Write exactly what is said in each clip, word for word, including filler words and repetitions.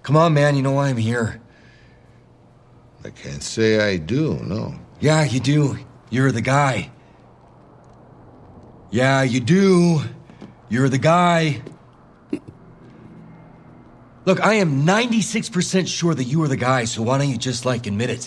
Come on, man, you know why I'm here. I can't say I do, no. Yeah, you do. You're the guy. Yeah, you do. You're the guy. Look, I am ninety-six percent sure that you are the guy, so why don't you just, like, admit it?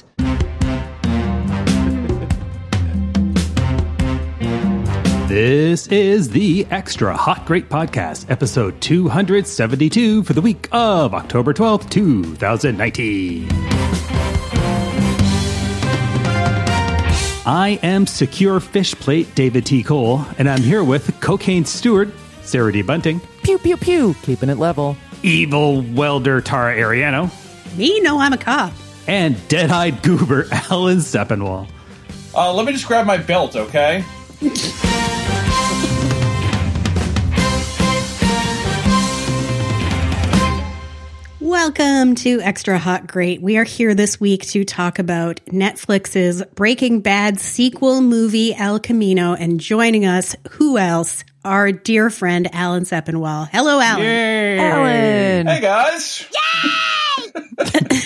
This is the Extra Hot Great Podcast, episode two seventy-two for the week of October twelfth, twenty nineteen. I am Secure Fish Plate David T. Cole, and I'm here with Cocaine Steward Sarah D. Bunting. Pew, pew, pew. Keeping it level. Evil Welder Tara Ariano. Me? No, I'm a cop. And Dead-Eyed Goober Alan Sepinwall. Uh, let me just grab my belt, okay? Welcome to Extra Hot Great. We are here this week to talk about Netflix's Breaking Bad sequel movie, El Camino, and joining us, who else? Our dear friend, Alan Sepinwall. Hello, Alan. Yay! Alan! Hey, guys! Yay!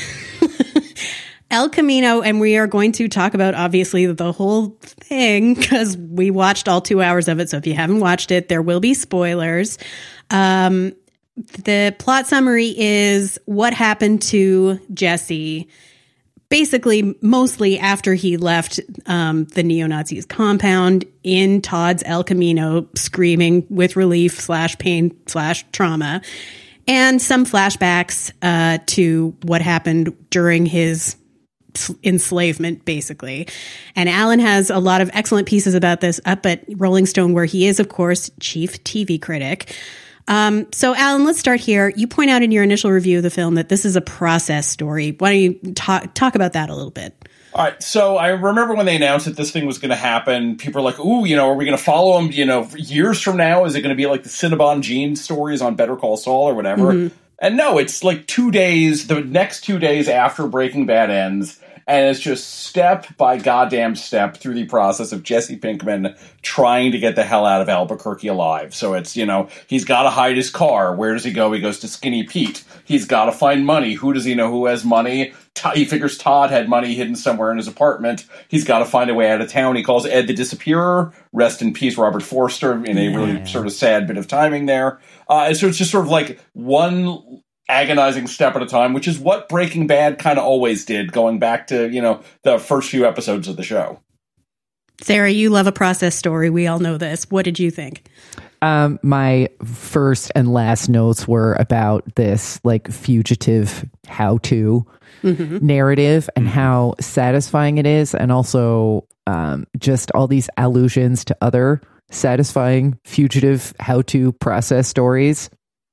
El Camino, and we are going to talk about, obviously, the whole thing, because we watched all two hours of it, so if you haven't watched it, there will be spoilers. Um... The plot summary is what happened to Jesse, basically mostly after he left um, the neo-Nazis compound in Todd's El Camino, screaming with relief slash pain slash trauma, and some flashbacks uh, to what happened during his enslavement, basically. And Alan has a lot of excellent pieces about this up at Rolling Stone, where he is, of course, chief T V critic. Um, so, Alan, let's start here. You point out in your initial review of the film that this is a process story. Why don't you talk talk about that a little bit? All right. So I remember when they announced that this thing was going to happen, people were like, ooh, you know, are we going to follow him, you know, years from now? Is it going to be like the Cinnabon Gene stories on Better Call Saul or whatever? Mm-hmm. And no, it's like two days, the next two days after Breaking Bad ends. And it's just step by goddamn step through the process of Jesse Pinkman trying to get the hell out of Albuquerque alive. So it's, you know, he's got to hide his car. Where does he go? He goes to Skinny Pete. He's got to find money. Who does he know who has money? He figures Todd had money hidden somewhere in his apartment. He's got to find a way out of town. He calls Ed the Disappearer. Rest in peace, Robert Forster, in a yeah. really sort of sad bit of timing there. Uh, and so it's just sort of like one agonizing step at a time, which is what Breaking Bad kind of always did, going back to, you know, the first few episodes of the show. Sarah, you love a process story. We all know this. What did you think? Um, my first and last notes were about this like fugitive how-to mm-hmm. narrative and how satisfying it is, and also um, just all these allusions to other satisfying fugitive how-to process stories.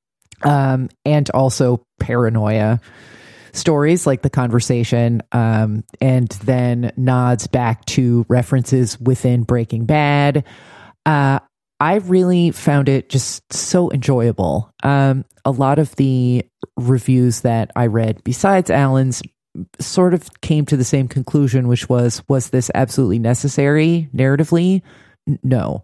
Um, and also paranoia stories like The Conversation, um, and then nods back to references within Breaking Bad. Uh, I really found it just so enjoyable. Um, a lot of the reviews that I read, besides Alan's, sort of came to the same conclusion, which was, was this absolutely necessary narratively? N- no.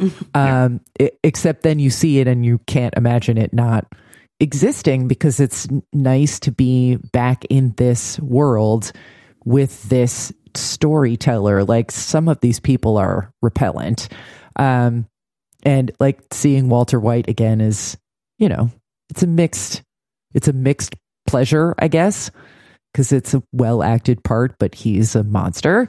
Um, it, except then you see it and you can't imagine it not existing, because it's nice to be back in this world with this storyteller. Like, some of these people are repellent. Um, and like seeing Walter White again is, you know, it's a mixed, it's a mixed pleasure, I guess, because it's a well acted part, but he's a monster.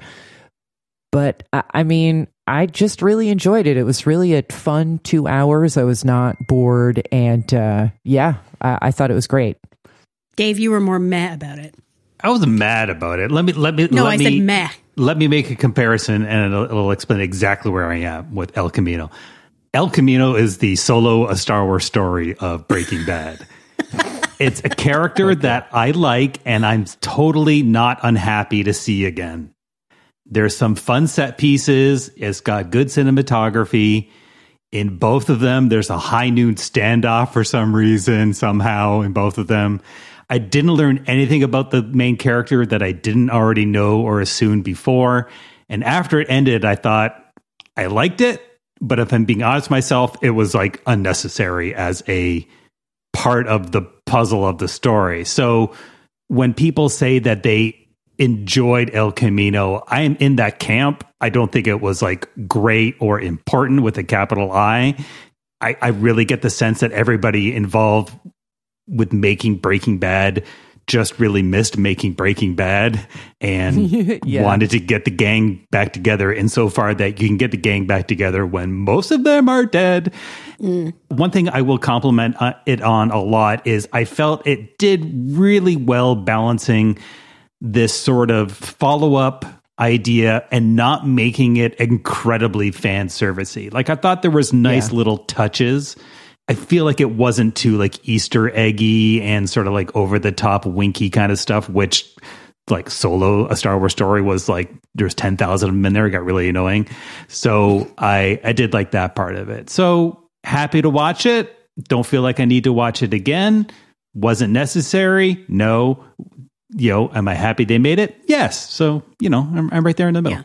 But I, I mean, I just really enjoyed it. It was really a fun two hours. I was not bored. And uh, yeah, I, I thought it was great. Dave, you were more meh about it. I wasn't mad about it. Let me, let me, no, let I me, said meh. Let me make a comparison, and it'll, it'll explain exactly where I am with El Camino. El Camino is the Solo, a Star Wars story of Breaking Bad. It's a character okay. that I like, and I'm totally not unhappy to see again. There's some fun set pieces. It's got good cinematography. In both of them, there's a high noon standoff for some reason, somehow, in both of them. I didn't learn anything about the main character that I didn't already know or assume before. And after it ended, I thought, I liked it, but if I'm being honest with myself, it was like unnecessary as a part of the puzzle of the story. So when people say that they enjoyed El Camino, I am in that camp. I don't think it was like great or important with a capital I. I, I really get the sense that everybody involved with making Breaking Bad just really missed making Breaking Bad and yeah. wanted to get the gang back together insofar that you can get the gang back together when most of them are dead. Mm. One thing I will compliment uh, it on a lot is I felt it did really well balancing this sort of follow-up idea and not making it incredibly fan servicey. Like I thought there was nice yeah. little touches. I feel like it wasn't too like Easter eggy and sort of like over the top winky kind of stuff, which like Solo, A Star Wars Story was like, there's ten thousand of them in there. It got really annoying. So I, I did like that part of it. So happy to watch it. Don't feel like I need to watch it again. Wasn't necessary. No. You know, am I happy they made it? Yes. So, you know, I'm, I'm right there in the middle. Yeah.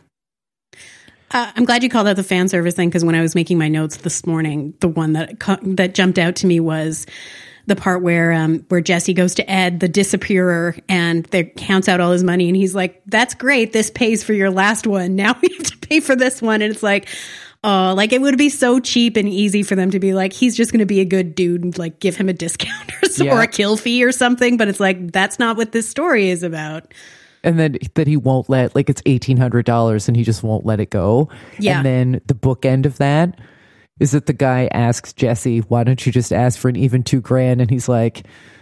Uh, I'm glad you called out the fan service thing, because when I was making my notes this morning, the one that that jumped out to me was the part where um, where Jesse goes to Ed, the disappearer, and they counts out all his money, and he's like, "That's great. This pays for your last one. Now we have to pay for this one." And it's like, oh, like it would be so cheap and easy for them to be like, he's just going to be a good dude and like give him a discount or, so, yeah. or a kill fee or something. But it's like, that's not what this story is about. And then that he won't let, like it's eighteen hundred dollars and he just won't let it go. Yeah. And then the bookend of that is that the guy asks Jesse, why don't you just ask for an even two grand? And he's like,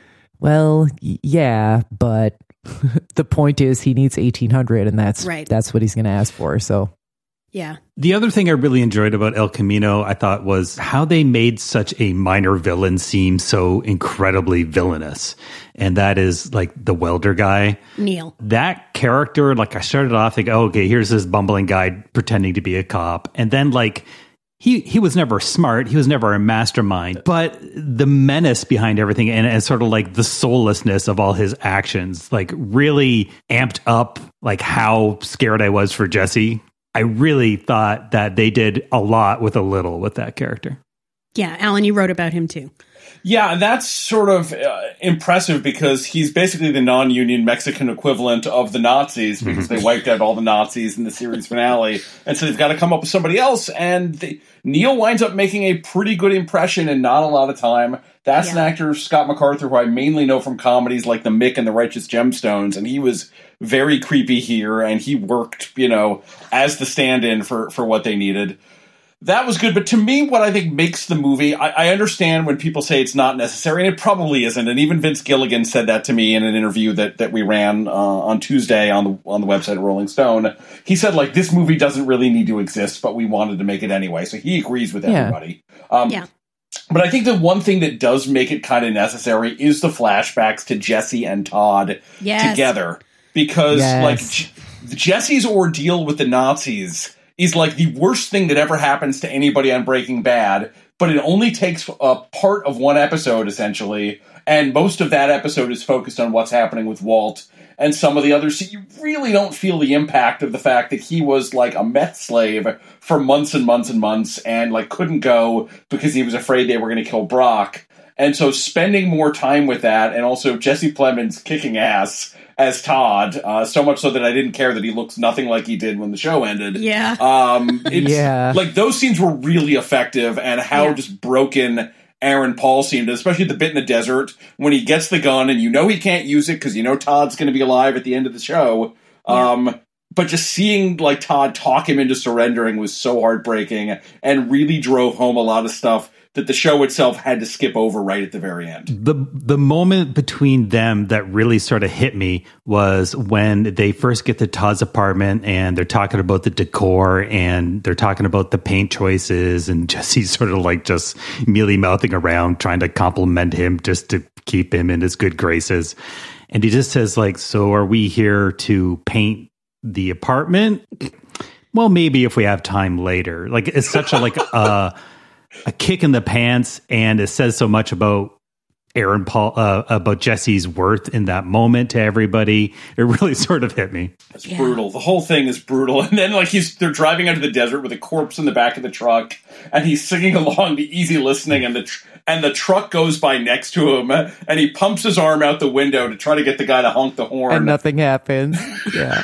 well, y- yeah, but the point is he needs eighteen hundred and that's, right. that's what he's going to ask for. So. Yeah. The other thing I really enjoyed about El Camino, I thought, was how they made such a minor villain seem so incredibly villainous. And that is like the welder guy. Neil. That character, like I started off thinking, oh, okay, here's this bumbling guy pretending to be a cop. And then like he he was never smart. He was never a mastermind. But the menace behind everything and, and sort of like the soullessness of all his actions, like really amped up like how scared I was for Jesse. I really thought that they did a lot with a little with that character. Yeah, Alan, you wrote about him too. Yeah, that's sort of uh, impressive because he's basically the non-union Mexican equivalent of the Nazis because they wiped out all the Nazis in the series finale. And so they've got to come up with somebody else. And they, Neil winds up making a pretty good impression in not a lot of time. That's yeah. an actor, Scott MacArthur, who I mainly know from comedies like The Mick and The Righteous Gemstones. And he was very creepy here. And he worked, you know, as the stand-in for, for what they needed. That was good, but to me, what I think makes the movie, I, I understand when people say it's not necessary, and it probably isn't. And even Vince Gilligan said that to me in an interview that, that we ran uh, on Tuesday on the on the website of Rolling Stone. He said, like, this movie doesn't really need to exist, but we wanted to make it anyway. So he agrees with everybody. Yeah. Um, yeah. But I think the one thing that does make it kind of necessary is the flashbacks to Jesse and Todd yes. together. Because, yes. like, J- Jesse's ordeal with the Nazis is like the worst thing that ever happens to anybody on Breaking Bad, but it only takes a part of one episode, essentially, and most of that episode is focused on what's happening with Walt and some of the others. So you really don't feel the impact of the fact that he was like a meth slave for months and months and months and like couldn't go because he was afraid they were going to kill Brock. And so spending more time with that, and also Jesse Plemons kicking ass as Todd, uh, so much so that I didn't care that he looks nothing like he did when the show ended. Yeah. Um, it's, yeah. Like, those scenes were really effective, and how yeah. just broken Aaron Paul seemed, especially the bit in the desert, when he gets the gun, and you know he can't use it, because you know Todd's going to be alive at the end of the show. Yeah. Um, but just seeing, like, Todd talk him into surrendering was so heartbreaking, and really drove home a lot of stuff that the show itself had to skip over right at the very end. The the moment between them that really sort of hit me was when they first get to Todd's apartment and they're talking about the decor and they're talking about the paint choices, and Jesse's sort of like just mealy-mouthing around trying to compliment him just to keep him in his good graces. And he just says, like, so are we here to paint the apartment? Well, maybe if we have time later. Like, it's such a like uh a kick in the pants, and it says so much about Aaron Paul uh, about Jesse's worth in that moment to everybody. It really sort of hit me. It's yeah. brutal. The whole thing is brutal. And then like he's they're driving out of the desert with a corpse in the back of the truck, and he's singing along to Easy Listening, and the tr- and the truck goes by next to him, and he pumps his arm out the window to try to get the guy to honk the horn, and nothing happens. Yeah.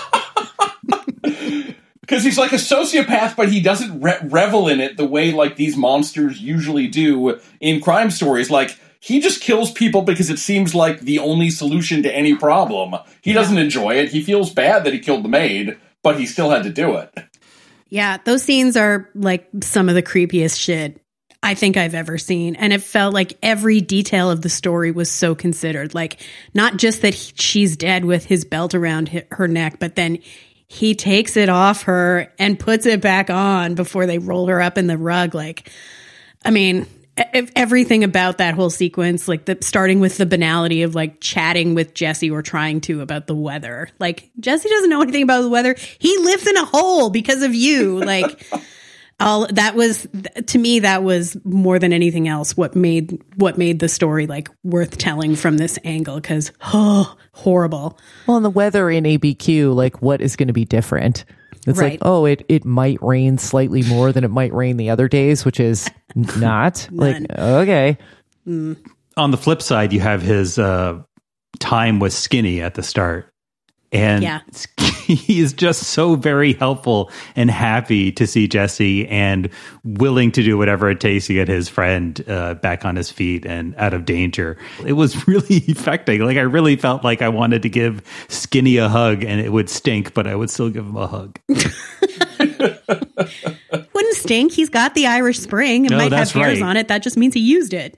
Because he's like a sociopath, but he doesn't re- revel in it the way like these monsters usually do in crime stories. Like, he just kills people because it seems like the only solution to any problem. He yeah. doesn't enjoy it. He feels bad that he killed the maid, but he still had to do it. Yeah, those scenes are like some of the creepiest shit I think I've ever seen. And it felt like every detail of the story was so considered. Like, not just that he, she's dead with his belt around hi- her neck, but then he takes it off her and puts it back on before they roll her up in the rug. Like, I mean, e- everything about that whole sequence, like the starting with the banality of like chatting with Jesse or trying to about the weather. Like, Jesse doesn't know anything about the weather. He lives in a hole because of you. Like, all that was, to me, that was more than anything else what made what made the story like worth telling from this angle. Because oh, horrible. Well, and the weather in A B Q, like, what is going to be different? It's right. like, oh, it it might rain slightly more than it might rain the other days, which is not like okay. Mm. On the flip side, you have his uh, time with Skinny at the start. And yeah. he is just so very helpful and happy to see Jesse and willing to do whatever it takes to get his friend uh, back on his feet and out of danger. It was really affecting. Like, I really felt like I wanted to give Skinny a hug, and it would stink, but I would still give him a hug. Wouldn't stink. He's got the Irish Spring. It no, might have hairs right. on it. That just means he used it.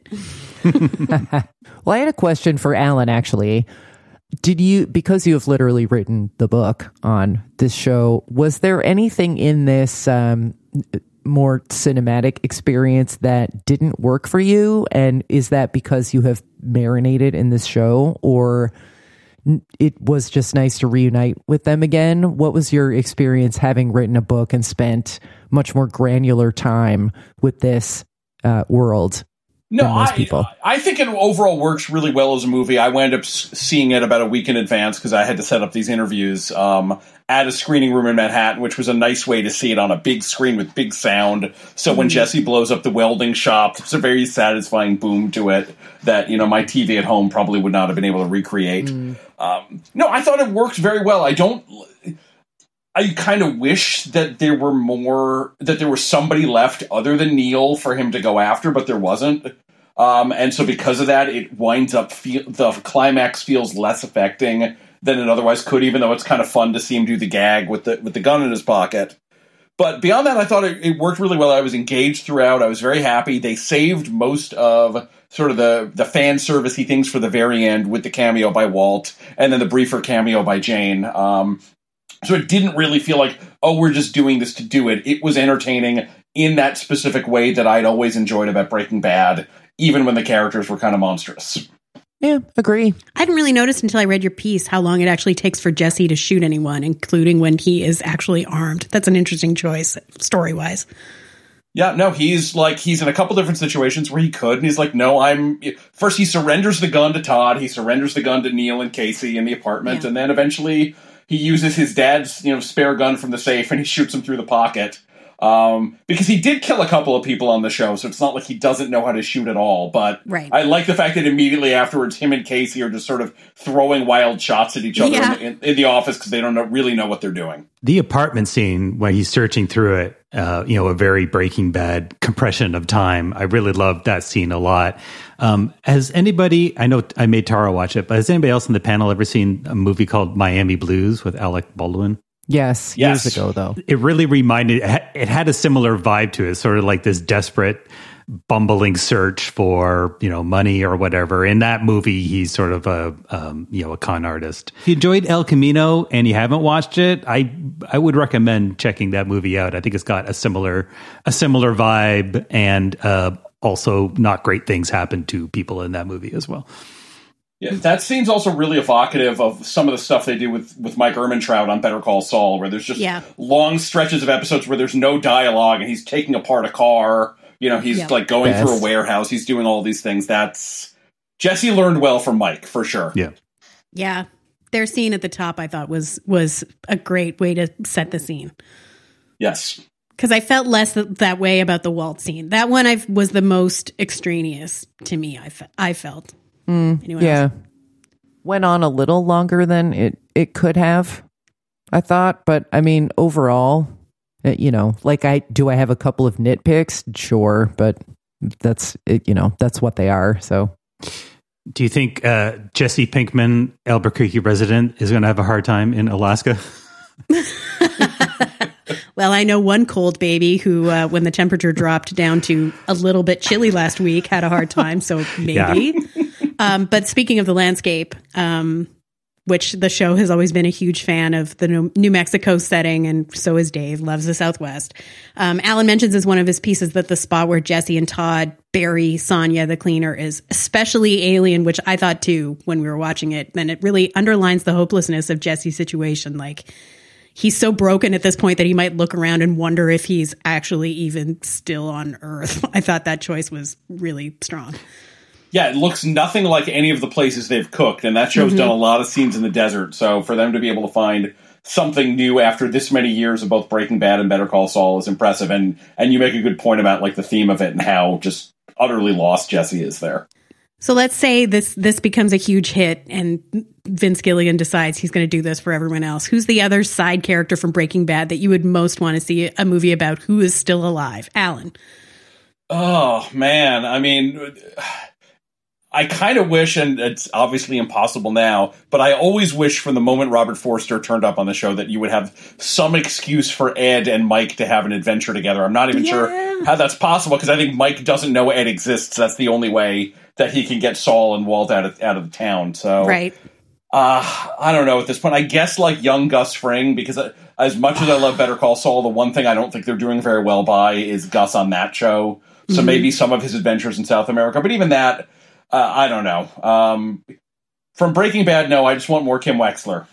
Well, I had a question for Alan, actually. Did you, because you have literally written the book on this show, was there anything in this um, more cinematic experience that didn't work for you? And is that because you have marinated in this show, or it was just nice to reunite with them again? What was your experience having written a book and spent much more granular time with this uh, world? No, I, I think it overall works really well as a movie. I wound up seeing it about a week in advance because I had to set up these interviews um, at a screening room in Manhattan, which was a nice way to see it on a big screen with big sound. So when Jesse blows up the welding shop, there's a very satisfying boom to it that, you know, my T V at home probably would not have been able to recreate. Mm. Um, no, I thought it worked very well. I don't... I kind of wish that there were more, that there was somebody left other than Neil for him to go after, but there wasn't. Um, and so because of that, it winds up, feel, the climax feels less affecting than it otherwise could, even though it's kind of fun to see him do the gag with the with the gun in his pocket. But beyond that, I thought it, it worked really well. I was engaged throughout. I was very happy. They saved most of sort of the, the fan servicey things for the very end with the cameo by Walt and then the briefer cameo by Jane. Um, So it didn't really feel like, oh, we're just doing this to do it. It was entertaining in that specific way that I'd always enjoyed about Breaking Bad, even when the characters were kind of monstrous. Yeah, agree. I hadn't really noticed until I read your piece how long it actually takes for Jesse to shoot anyone, including when he is actually armed. That's an interesting choice, story-wise. Yeah, no, he's like, he's in a couple different situations where he could, and he's like, no, I'm... First, he surrenders the gun to Todd, he surrenders the gun to Neil and Casey in the apartment, yeah. and then eventually... he uses his dad's, you know, spare gun from the safe, and he shoots him through the pocket. Um, because he did kill a couple of people on the show, so it's not like he doesn't know how to shoot at all. But right. I like the fact that immediately afterwards, him and Casey are just sort of throwing wild shots at each other yeah. in, in the office because they don't know, really know what they're doing. The apartment scene when he's searching through it, uh, you know, a very Breaking Bad compression of time. I really loved that scene a lot. Um, has anybody, I know I made Tara watch it, but has anybody else in the panel ever seen a movie called Miami Blues with Alec Baldwin? Yes, yes. years ago, though. It really reminded, it had a similar vibe to it, sort of like this desperate, bumbling search for, you know, money or whatever. In that movie, he's sort of a, um, you know, a con artist. If you enjoyed El Camino and you haven't watched it, I I would recommend checking that movie out. I think it's got a similar, a similar vibe, and uh, also not great things happen to people in that movie as well. Yeah, that scene's also really evocative of some of the stuff they do with, with Mike Ehrmantraut on Better Call Saul, where there's just yeah. long stretches of episodes where there's no dialogue and he's taking apart a car. You know, he's yeah. like going Best. through a warehouse. He's doing all these things. That's Jesse learned well from Mike, for sure. Yeah. Yeah. Their scene at the top, I thought, was was a great way to set the scene. Yes. Because I felt less th- that way about the Walt scene. That one I was the most extraneous to me, I, fe- I felt. Mm, yeah. else? Went on a little longer than it, it could have, I thought. But, I mean, overall, uh, you know, like, I do I have a couple of nitpicks? Sure. But that's, it, you know, that's what they are, so... Do you think uh, Jesse Pinkman, Albuquerque resident, is going to have a hard time in Alaska? Well, I know one cold baby who, uh, when the temperature dropped down to a little bit chilly last week, had a hard time. So maybe. Yeah. um, but speaking of the landscape, um, which the show has always been a huge fan of the New Mexico setting, and so is Dave, loves the Southwest. Um, Alan mentions as one of his pieces that the spot where Jesse and Todd bury Sonia the cleaner is especially alien, which I thought too when we were watching it. And it really underlines the hopelessness of Jesse's situation. Like, he's so broken at this point that he might look around and wonder if he's actually even still on Earth. I thought that choice was really strong. Yeah, it looks nothing like any of the places they've cooked, and that show's mm-hmm. done a lot of scenes in the desert. So for them to be able to find something new after this many years of both Breaking Bad and Better Call Saul is impressive. And and you make a good point about like the theme of it and how just utterly lost Jesse is there. So let's say this this becomes a huge hit and Vince Gilligan decides he's going to do this for everyone else. Who's the other side character from Breaking Bad that you would most want to see a movie about who is still alive? Alan. Oh, man. I mean, I kind of wish, and it's obviously impossible now, but I always wish from the moment Robert Forster turned up on the show that you would have some excuse for Ed and Mike to have an adventure together. I'm not even yeah. sure how that's possible, because I think Mike doesn't know Ed exists. That's the only way that he can get Saul and Walt out of out of the town. So, right. Uh, I don't know at this point. I guess like young Gus Fring, because as much as I love Better Call Saul, the one thing I don't think they're doing very well by is Gus on that show. So mm-hmm. maybe some of his adventures in South America. But even that, uh, I don't know. Um, from Breaking Bad, no, I just want more Kim Wexler.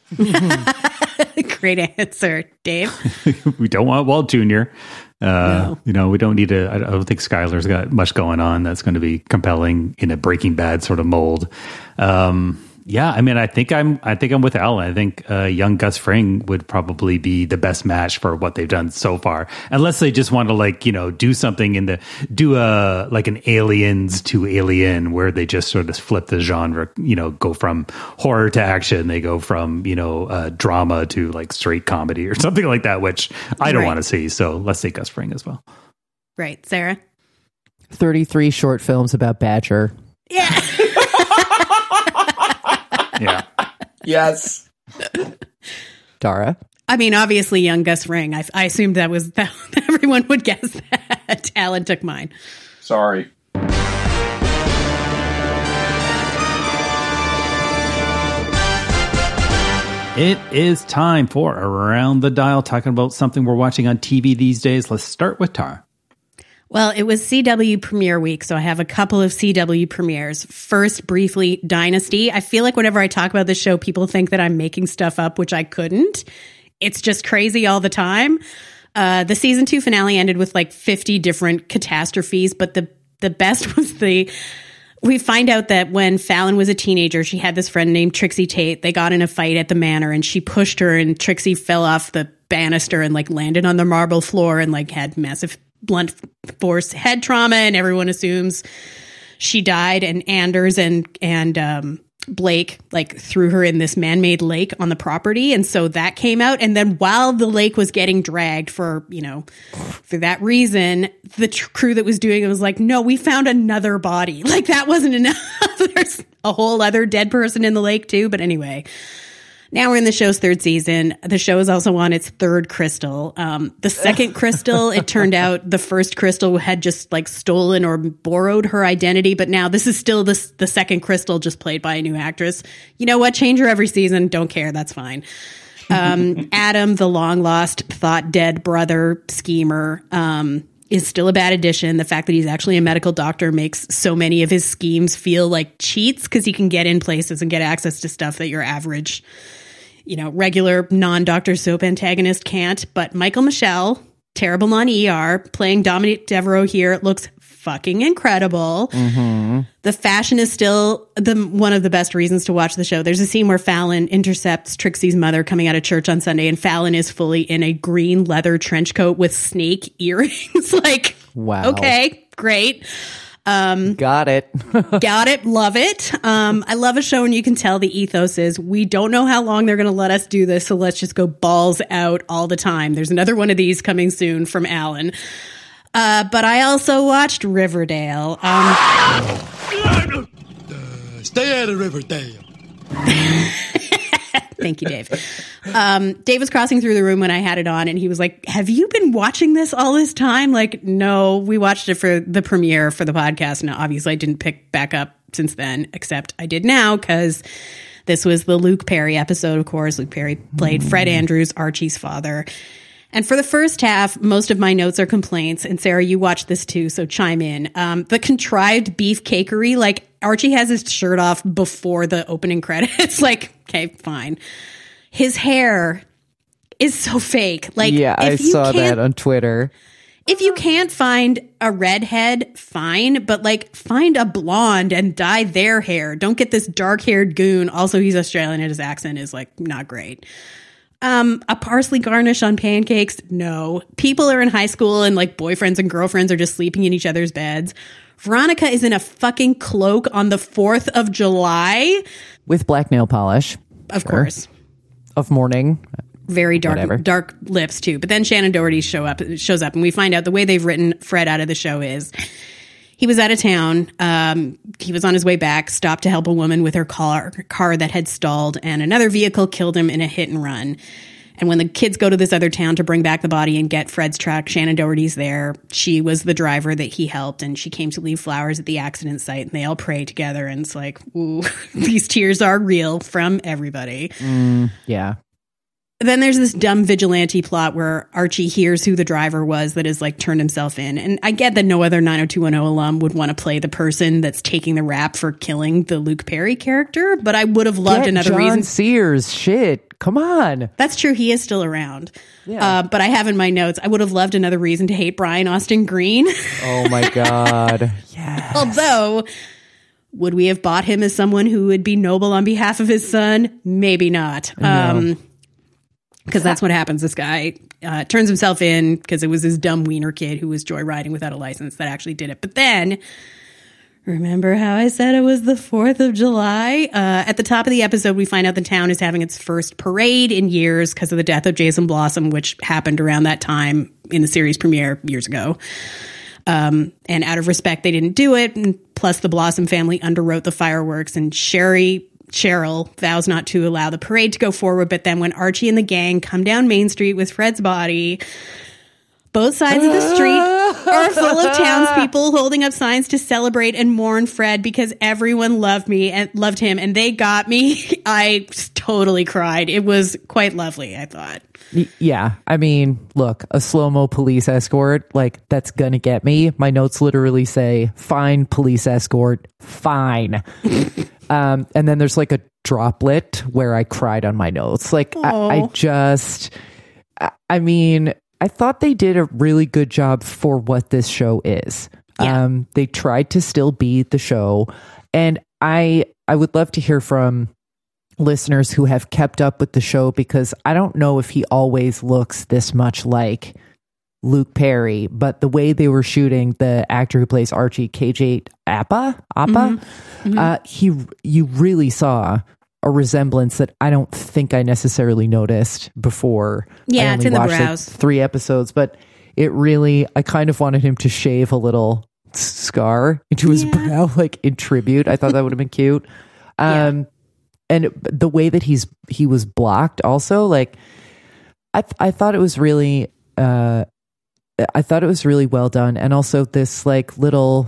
Great answer, Dave. We don't want Walt Junior Uh, no. You know, we don't need to. I don't think Skyler's got much going on that's going to be compelling in a Breaking Bad sort of mold. Um, yeah, I mean, I think I'm. I think I'm with Alan. I think uh, young Gus Fring would probably be the best match for what they've done so far, unless they just want to like you know do something in the do a like an Aliens to Alien where they just sort of flip the genre. You know, go from horror to action. They go from you know uh, drama to like straight comedy or something like that, which I don't right. want to see. So let's say Gus Fring as well. Right, Sarah. thirty-three short films about Badger. Yeah. Yeah. Yes. Dara? I mean, obviously, young Gus Fring. I, I assumed that was that everyone would guess that. Alan took mine. Sorry. It is time for Around the Dial, talking about something we're watching on T V these days. Let's start with Tara. Well, it was C W premiere week, so I have a couple of C W premieres. First, briefly, Dynasty. I feel like whenever I talk about this show, people think that I'm making stuff up, which I couldn't. It's just crazy all the time. Uh, the season two finale ended with like fifty different catastrophes, but the, the best was the... We find out that when Fallon was a teenager, she had this friend named Trixie Tate. They got in a fight at the manor, and she pushed her, and Trixie fell off the banister and like landed on the marble floor and like had massive blunt force head trauma, and everyone assumes she died. And Anders and and um, Blake like threw her in this man-made lake on the property, and so that came out. And then while the lake was getting dragged for you know for that reason, the tr- crew that was doing it was like, no, we found another body. Like that wasn't enough. There's a whole other dead person in the lake too. But anyway. Now we're in the show's third season. The show is also on its third crystal. Um, the second crystal, it turned out the first crystal had just like stolen or borrowed her identity. But now this is still the, the second crystal, just played by a new actress. You know what? Change her every season. Don't care. That's fine. Um, Adam, the long lost, thought dead brother schemer, um, is still a bad addition. The fact that he's actually a medical doctor makes so many of his schemes feel like cheats because he can get in places and get access to stuff that your average, you know, regular non-Doctor Soap antagonist can't. But Michael Michelle, terrible on E R, playing Dominic Devereaux here, looks fucking incredible. Mm-hmm. The fashion is still the one of the best reasons to watch the show. There's a scene where Fallon intercepts Trixie's mother coming out of church on Sunday, and Fallon is fully in a green leather trench coat with snake earrings. Like, wow. Okay, great. Um, got it. got it. Love it. Um, I love a show when you can tell the ethos is we don't know how long they're going to let us do this, so let's just go balls out all the time. There's another one of these coming soon from Alan. Uh, but I also watched Riverdale. Um, uh, stay out of Riverdale. Thank you, Dave. Um, Dave was crossing through the room when I had it on, and he was like, have you been watching this all this time? Like, no, we watched it for the premiere for the podcast, and obviously I didn't pick back up since then, except I did now, because this was the Luke Perry episode, of course. Luke Perry played Fred Andrews, Archie's father. And for the first half, most of my notes are complaints. And Sarah, you watched this too, so chime in. Um, the contrived beef cakery, like Archie has his shirt off before the opening credits. Like, okay, fine. His hair is so fake. Like, yeah, I if you saw can't- that on Twitter. If you can't find a redhead, fine, but like find a blonde and dye their hair. Don't get this dark-haired goon. Also, he's Australian and his accent is like not great. Um, a parsley garnish on pancakes? No. People are in high school and like boyfriends and girlfriends are just sleeping in each other's beds. Veronica is in a fucking cloak on the fourth of July. With black nail polish. Of Sure. course. Of mourning. Very dark, Whatever. dark lips too. But then Shannon Doherty show up, shows up, and we find out the way they've written Fred out of the show is he was out of town. Um, he was on his way back, stopped to help a woman with her car, car that had stalled, and another vehicle killed him in a hit and run. And when the kids go to this other town to bring back the body and get Fred's truck, Shannon Doherty's there. She was the driver that he helped, and she came to leave flowers at the accident site, and they all pray together. And it's like, ooh, these tears are real from everybody. Mm, yeah. Then there's this dumb vigilante plot where Archie hears who the driver was that has like turned himself in. And I get that no other nine oh two one oh alum would want to play the person that's taking the rap for killing the Luke Perry character, but I would have loved Get another John reason. Sears, shit. Come on. That's true. He is still around. Yeah. Uh, but I have in my notes, I would have loved another reason to hate Brian Austin Green. Oh my God. Yeah. Although, would we have bought him as someone who would be noble on behalf of his son? Maybe not. Um, because that's what happens. This guy uh, turns himself in because it was his dumb wiener kid who was joyriding without a license that actually did it. But then, remember how I said it was the fourth of July? Uh, at the top of the episode, we find out the town is having its first parade in years because of the death of Jason Blossom, which happened around that time in the series premiere years ago. Um, and out of respect, they didn't do it. And plus, the Blossom family underwrote the fireworks, and Sherry... Cheryl vows not to allow the parade to go forward, but then when Archie and the gang come down Main Street with Fred's body, both sides of the street are full of townspeople holding up signs to celebrate and mourn Fred because everyone loved me and loved him, and they got me. I totally cried. It was quite lovely, I thought. Yeah. I mean, look, a slow-mo police escort, like, that's gonna get me. My notes literally say, fine police escort, fine. Um, and then there's like a droplet where I cried on my notes. Like, I, I just, I, I mean, I thought they did a really good job for what this show is. Yeah. Um, they tried to still be the show. And I, I would love to hear from listeners who have kept up with the show, because I don't know if he always looks this much like Luke Perry, but the way they were shooting the actor who plays Archie, K J Apa, Apa, Mm-hmm. Mm-hmm. Uh, he, you really saw a resemblance that I don't think I necessarily noticed before. Yeah, I it's only in the watched, like, brows. three episodes, but it really, I kind of wanted him to shave a little scar into his Yeah. brow, like in tribute. I thought that would have been cute. Um, Yeah. And the way that he's he was blocked, also, like, I I thought it was really. Uh, I thought it was really well done. And also this like little,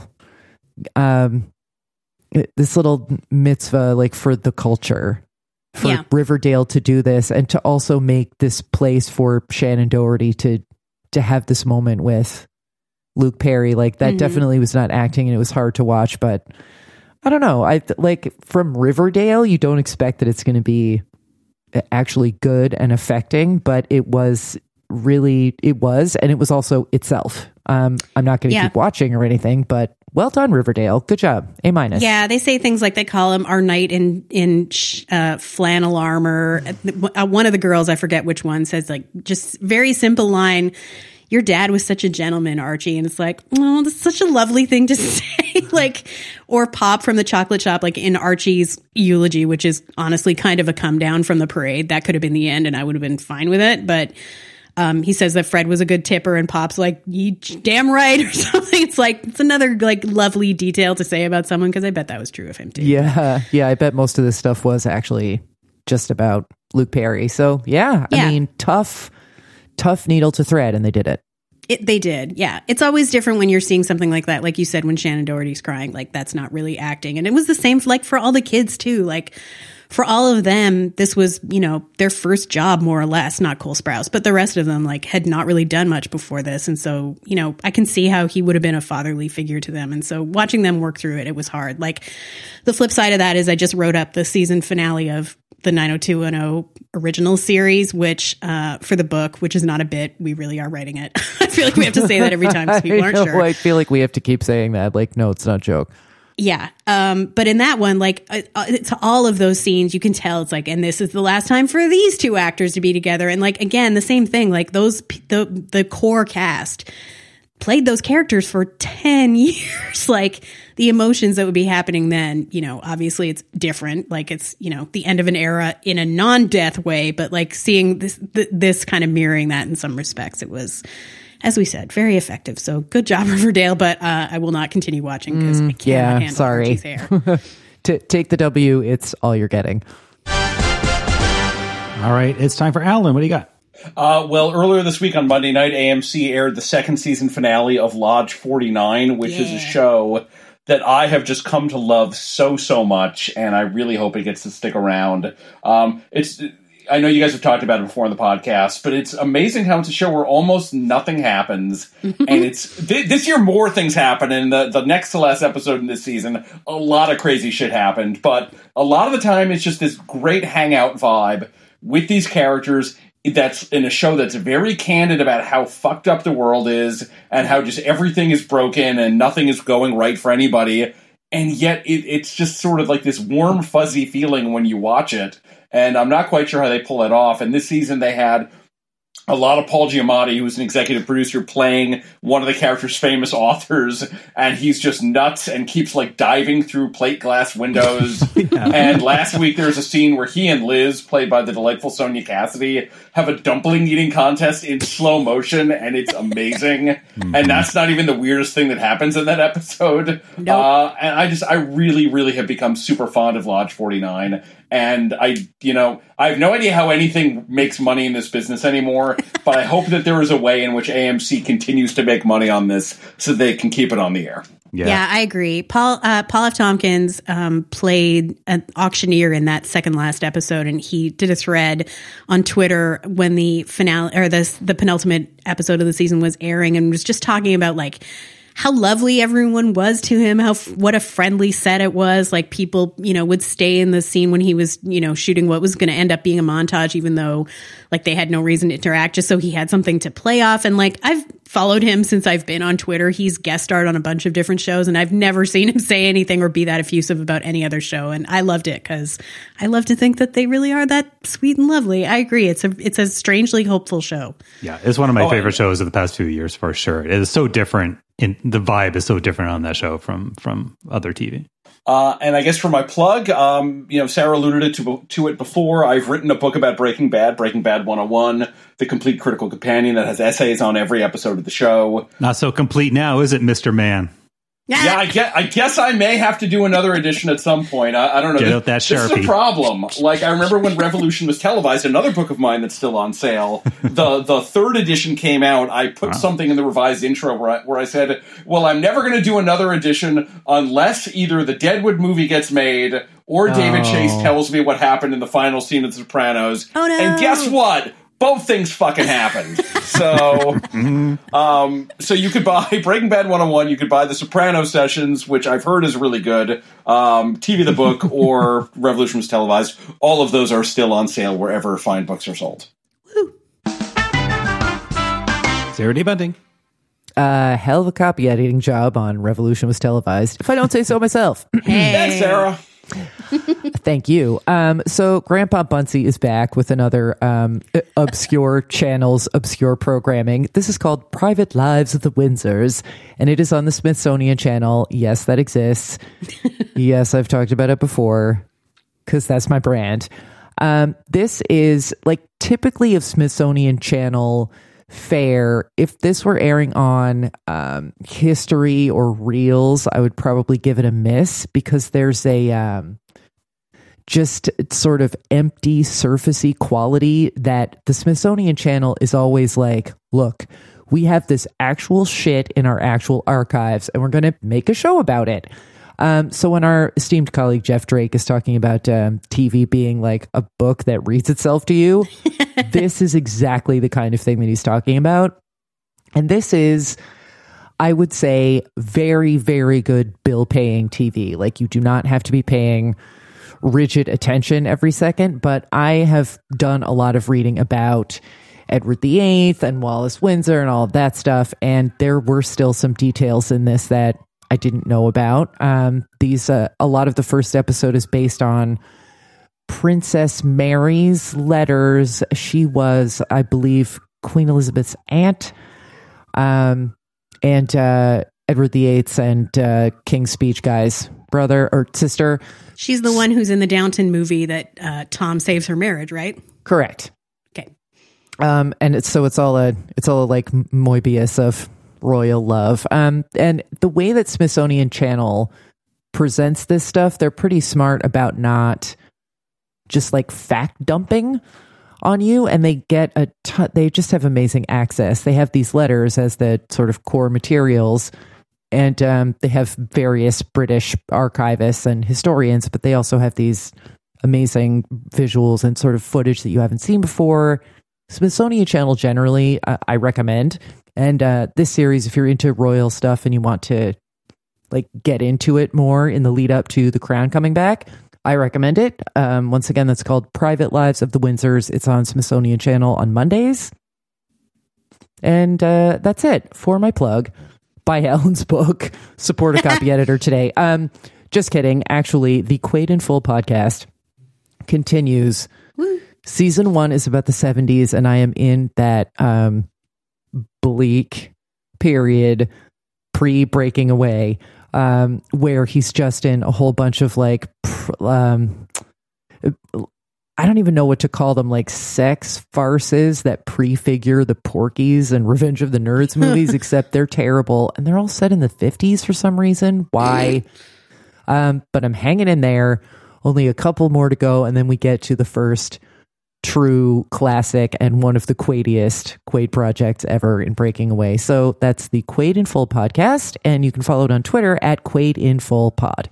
um, this little mitzvah, like, for the culture, for Yeah. Riverdale to do this, and to also make this place for Shannon Doherty to, to have this moment with Luke Perry. Like, that Mhm. definitely was not acting, and it was hard to watch, but I don't know. I like, from Riverdale, you don't expect that it's going to be actually good and affecting, but it was really, it was, and it was also itself. Um, I'm not going to Yeah. keep watching or anything, but well done, Riverdale. Good job. A minus. Yeah, they say things like they call him our knight in in uh, flannel armor. Uh, one of the girls, I forget which one, says like just very simple line. Your dad was such a gentleman, Archie. And it's like, oh, that's such a lovely thing to say. Like, or Pop from the chocolate shop, like in Archie's eulogy, which is honestly kind of a come down from the parade. That could have been the end and I would have been fine with it. But um, he says that Fred was a good tipper and Pop's like, you damn right or something. It's like, it's another like lovely detail to say about someone because I bet that was true of him too. Yeah. Yeah. I bet most of this stuff was actually just about Luke Perry. So yeah, Yeah. I mean, tough. Tough needle to thread, and they did it. It, they did. Yeah. It's always different when you're seeing something like that. Like you said, when Shannon Doherty's crying, like that's not really acting. And it was the same like for all the kids too. Like for all of them, this was, you know, their first job more or less, not Cole Sprouse, but the rest of them like had not really done much before this. And so, you know, I can see how he would have been a fatherly figure to them. And so watching them work through it, it was hard. Like the flip side of that is I just wrote up the season finale of the nine oh two one oh original series, which uh, for the book, which is not a bit, we really are writing it. I feel like we have to say that every time because people aren't I know, sure. I feel like we have to keep saying that. Like, no, it's not a joke. Yeah. Um, but in that one, like uh, uh, to all of those scenes, you can tell it's like, and this is the last time for these two actors to be together. And like, again, the same thing, like those, the, the core cast played those characters for ten years. Like the emotions that would be happening then, you know, obviously it's different. Like it's, you know, the end of an era in a non-death way, but like seeing this, th- this kind of mirroring that in some respects, it was, as we said, very effective. So good job, Riverdale, but uh, I will not continue watching because I can't yeah, handle sorry. Archie's hair. T- take the W. It's all you're getting. All right, it's time for Alan. What do you got? Uh, well, earlier this week on Monday night, A M C aired the second season finale of Lodge forty-nine, which is Yeah. a show that I have just come to love so, so much, and I really hope it gets to stick around. Um, it's, I know you guys have talked about it before on the podcast, but it's amazing how it's a show where almost nothing happens, and it's th- this year more things happen, and the, the next to last episode in this season, a lot of crazy shit happened, but a lot of the time it's just this great hangout vibe with these characters. That's in a show that's very candid about how fucked up the world is and how just everything is broken and nothing is going right for anybody. And yet it, it's just sort of like this warm, fuzzy feeling when you watch it. And I'm not quite sure how they pull it off. And this season they had a lot of Paul Giamatti, who's an executive producer, playing one of the character's famous authors, and he's just nuts and keeps like diving through plate glass windows. Yeah. And last week there was a scene where he and Liz, played by the delightful Sonia Cassidy, have a dumpling eating contest in slow motion, and it's amazing. Mm-hmm. And that's not even the weirdest thing that happens in that episode. Nope. Uh, and I just, I really, really have become super fond of Lodge forty-nine. And I, you know, I have no idea how anything makes money in this business anymore, but I hope that there is a way in which A M C continues to make money on this so they can keep it on the air. Yeah, yeah I agree. Paul uh, Paul F. Tompkins um, played an auctioneer in that second last episode, and he did a thread on Twitter when the finale or the the penultimate episode of the season was airing, and was just talking about like how lovely everyone was to him, how what a friendly set it was. Like people, you know, would stay in the scene when he was, you know, shooting what was going to end up being a montage, even though like they had no reason to interact, just so he had something to play off. And like I've followed him since I've been on Twitter. He's guest starred on a bunch of different shows, and I've never seen him say anything or be that effusive about any other show. And I loved it because I love to think that they really are that sweet and lovely. I agree. It's a it's a strangely hopeful show. Yeah, it's one of my oh, favorite I, shows of the past few years for sure. It is so different. In, the vibe is so different on that show from from other T V. Uh, and I guess for my plug, um, you know, Sarah alluded to, to it before. I've written a book about Breaking Bad, Breaking Bad one oh one, the complete critical companion that has essays on every episode of the show. Not so complete now, is it, Mister Man? Yeah, I guess, I guess I may have to do another edition at some point. I, I don't know. Get this, out that this Sharpie. is a problem. Like, I remember when Revolution was televised, another book of mine that's still on sale. The the third edition came out. I put wow. something in the revised intro where I, where I said, well, I'm never going to do another edition unless either the Deadwood movie gets made or David oh. Chase tells me what happened in the final scene of The Sopranos. Oh, no. And guess what? Both things fucking happened. So, um, so you could buy Breaking Bad one oh one, you could buy The Soprano Sessions, which I've heard is really good, um, T V the Book, or Revolution Was Televised. All of those are still on sale wherever fine books are sold. Sarah D. Bunting. Uh, hell of a copy editing job on Revolution Was Televised, if I don't say so myself. Thanks, Sarah. Thank you. Um, so Grandpa Bunsey is back with another um, obscure channel's obscure programming. This is called Private Lives of the Windsors, and it is on the Smithsonian Channel. Yes, that exists. Yes, I've talked about it before because that's my brand. Um, this is like typically of Smithsonian Channel fare. If this were airing on um, History or Reels, I would probably give it a miss because there's a um, just sort of empty, surfacey quality that the Smithsonian Channel is always like, look, we have this actual shit in our actual archives and we're going to make a show about it. Um, so when our esteemed colleague Jeff Drake is talking about um, T V being like a book that reads itself to you, this is exactly the kind of thing that he's talking about. And this is, I would say, very, very good bill-paying T V. Like, you do not have to be paying rigid attention every second, but I have done a lot of reading about Edward the Eighth and Wallace Windsor and all of that stuff, and there were still some details in this that I didn't know about. Um, these uh, a lot of the first episode is based on Princess Mary's letters. She was, I believe, Queen Elizabeth's aunt, um, and uh, Edward the Eighth's and uh, King's Speech guy's brother or sister. She's the one who's in the Downton movie that uh, Tom saves her marriage, right? Correct. Okay. Um, and it's so it's all a it's all like Moebius of royal love. Um, and the way that Smithsonian Channel presents this stuff, they're pretty smart about not just like fact dumping on you, and they get a ton, they just have amazing access. They have these letters as the sort of core materials, and um, they have various British archivists and historians, but they also have these amazing visuals and sort of footage that you haven't seen before. Smithsonian Channel generally, uh, I recommend. And uh, this series, if you're into royal stuff and you want to like get into it more in the lead up to the crown coming back, I recommend it. Um, once again, that's called Private Lives of the Windsors. It's on Smithsonian Channel on Mondays. And uh, that's it for my plug. Buy Ellen's book. Support a copy editor today. Um, just kidding. Actually, the Quaid in Full podcast continues. Woo. Season one is about the seventies, and I am in that um, bleak period pre-breaking away, um, where he's just in a whole bunch of like, pr- um, I don't even know what to call them, like sex farces that prefigure the Porky's and Revenge of the Nerds movies, except they're terrible and they're all set in the fifties for some reason. Why? um, but I'm hanging in there. Only a couple more to go, and then we get to the first true classic and one of the Quaidiest Quaid projects ever in breaking away. So that's the Quaid in Full podcast, and you can follow it on Twitter at Quaid in Full Pod.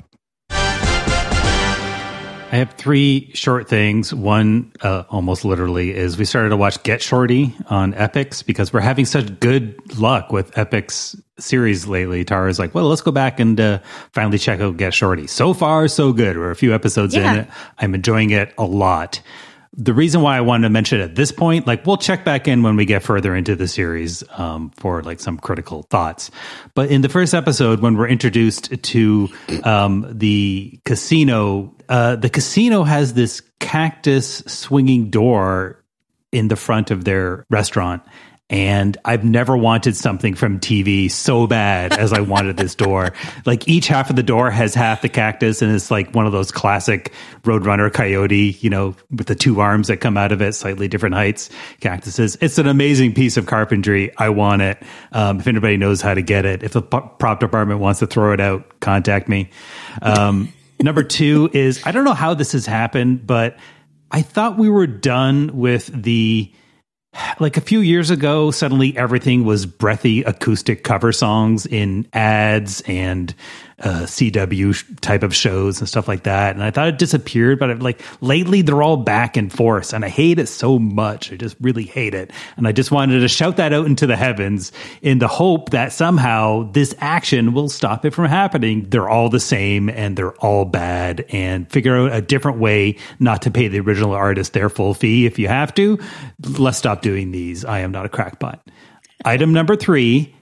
I have three short things. One, uh, almost literally, is we started to watch Get Shorty on Epix because we're having such good luck with Epix series lately. Tara's like, well, let's go back and uh, finally check out Get Shorty. So far, so good. We're a few episodes yeah. in. I'm enjoying it a lot. The reason why I wanted to mention it at this point, like we'll check back in when we get further into the series um, for like some critical thoughts. But in the first episode, when we're introduced to um, the casino, uh, the casino has this cactus swinging door in the front of their restaurant. And I've never wanted something from T V so bad as I wanted this door. Like each half of the door has half the cactus, and it's like one of those classic Roadrunner Coyote, you know, with the two arms that come out of it, slightly different heights, cactuses. It's an amazing piece of carpentry. I want it. Um, if anybody knows how to get it, if the prop department wants to throw it out, contact me. Um, number two is, I don't know how this has happened, but I thought we were done with the... Like a few years ago, suddenly everything was breathy acoustic cover songs in ads and uh, C W type of shows and stuff like that. And I thought it disappeared, but I've, like lately they're all back in force, and I hate it so much. I just really hate it. And I just wanted to shout that out into the heavens in the hope that somehow this action will stop it from happening. They're all the same and they're all bad, and figure out a different way not to pay the original artist their full fee if you have to. Let's stop doing these. I am not a crackpot. Item number three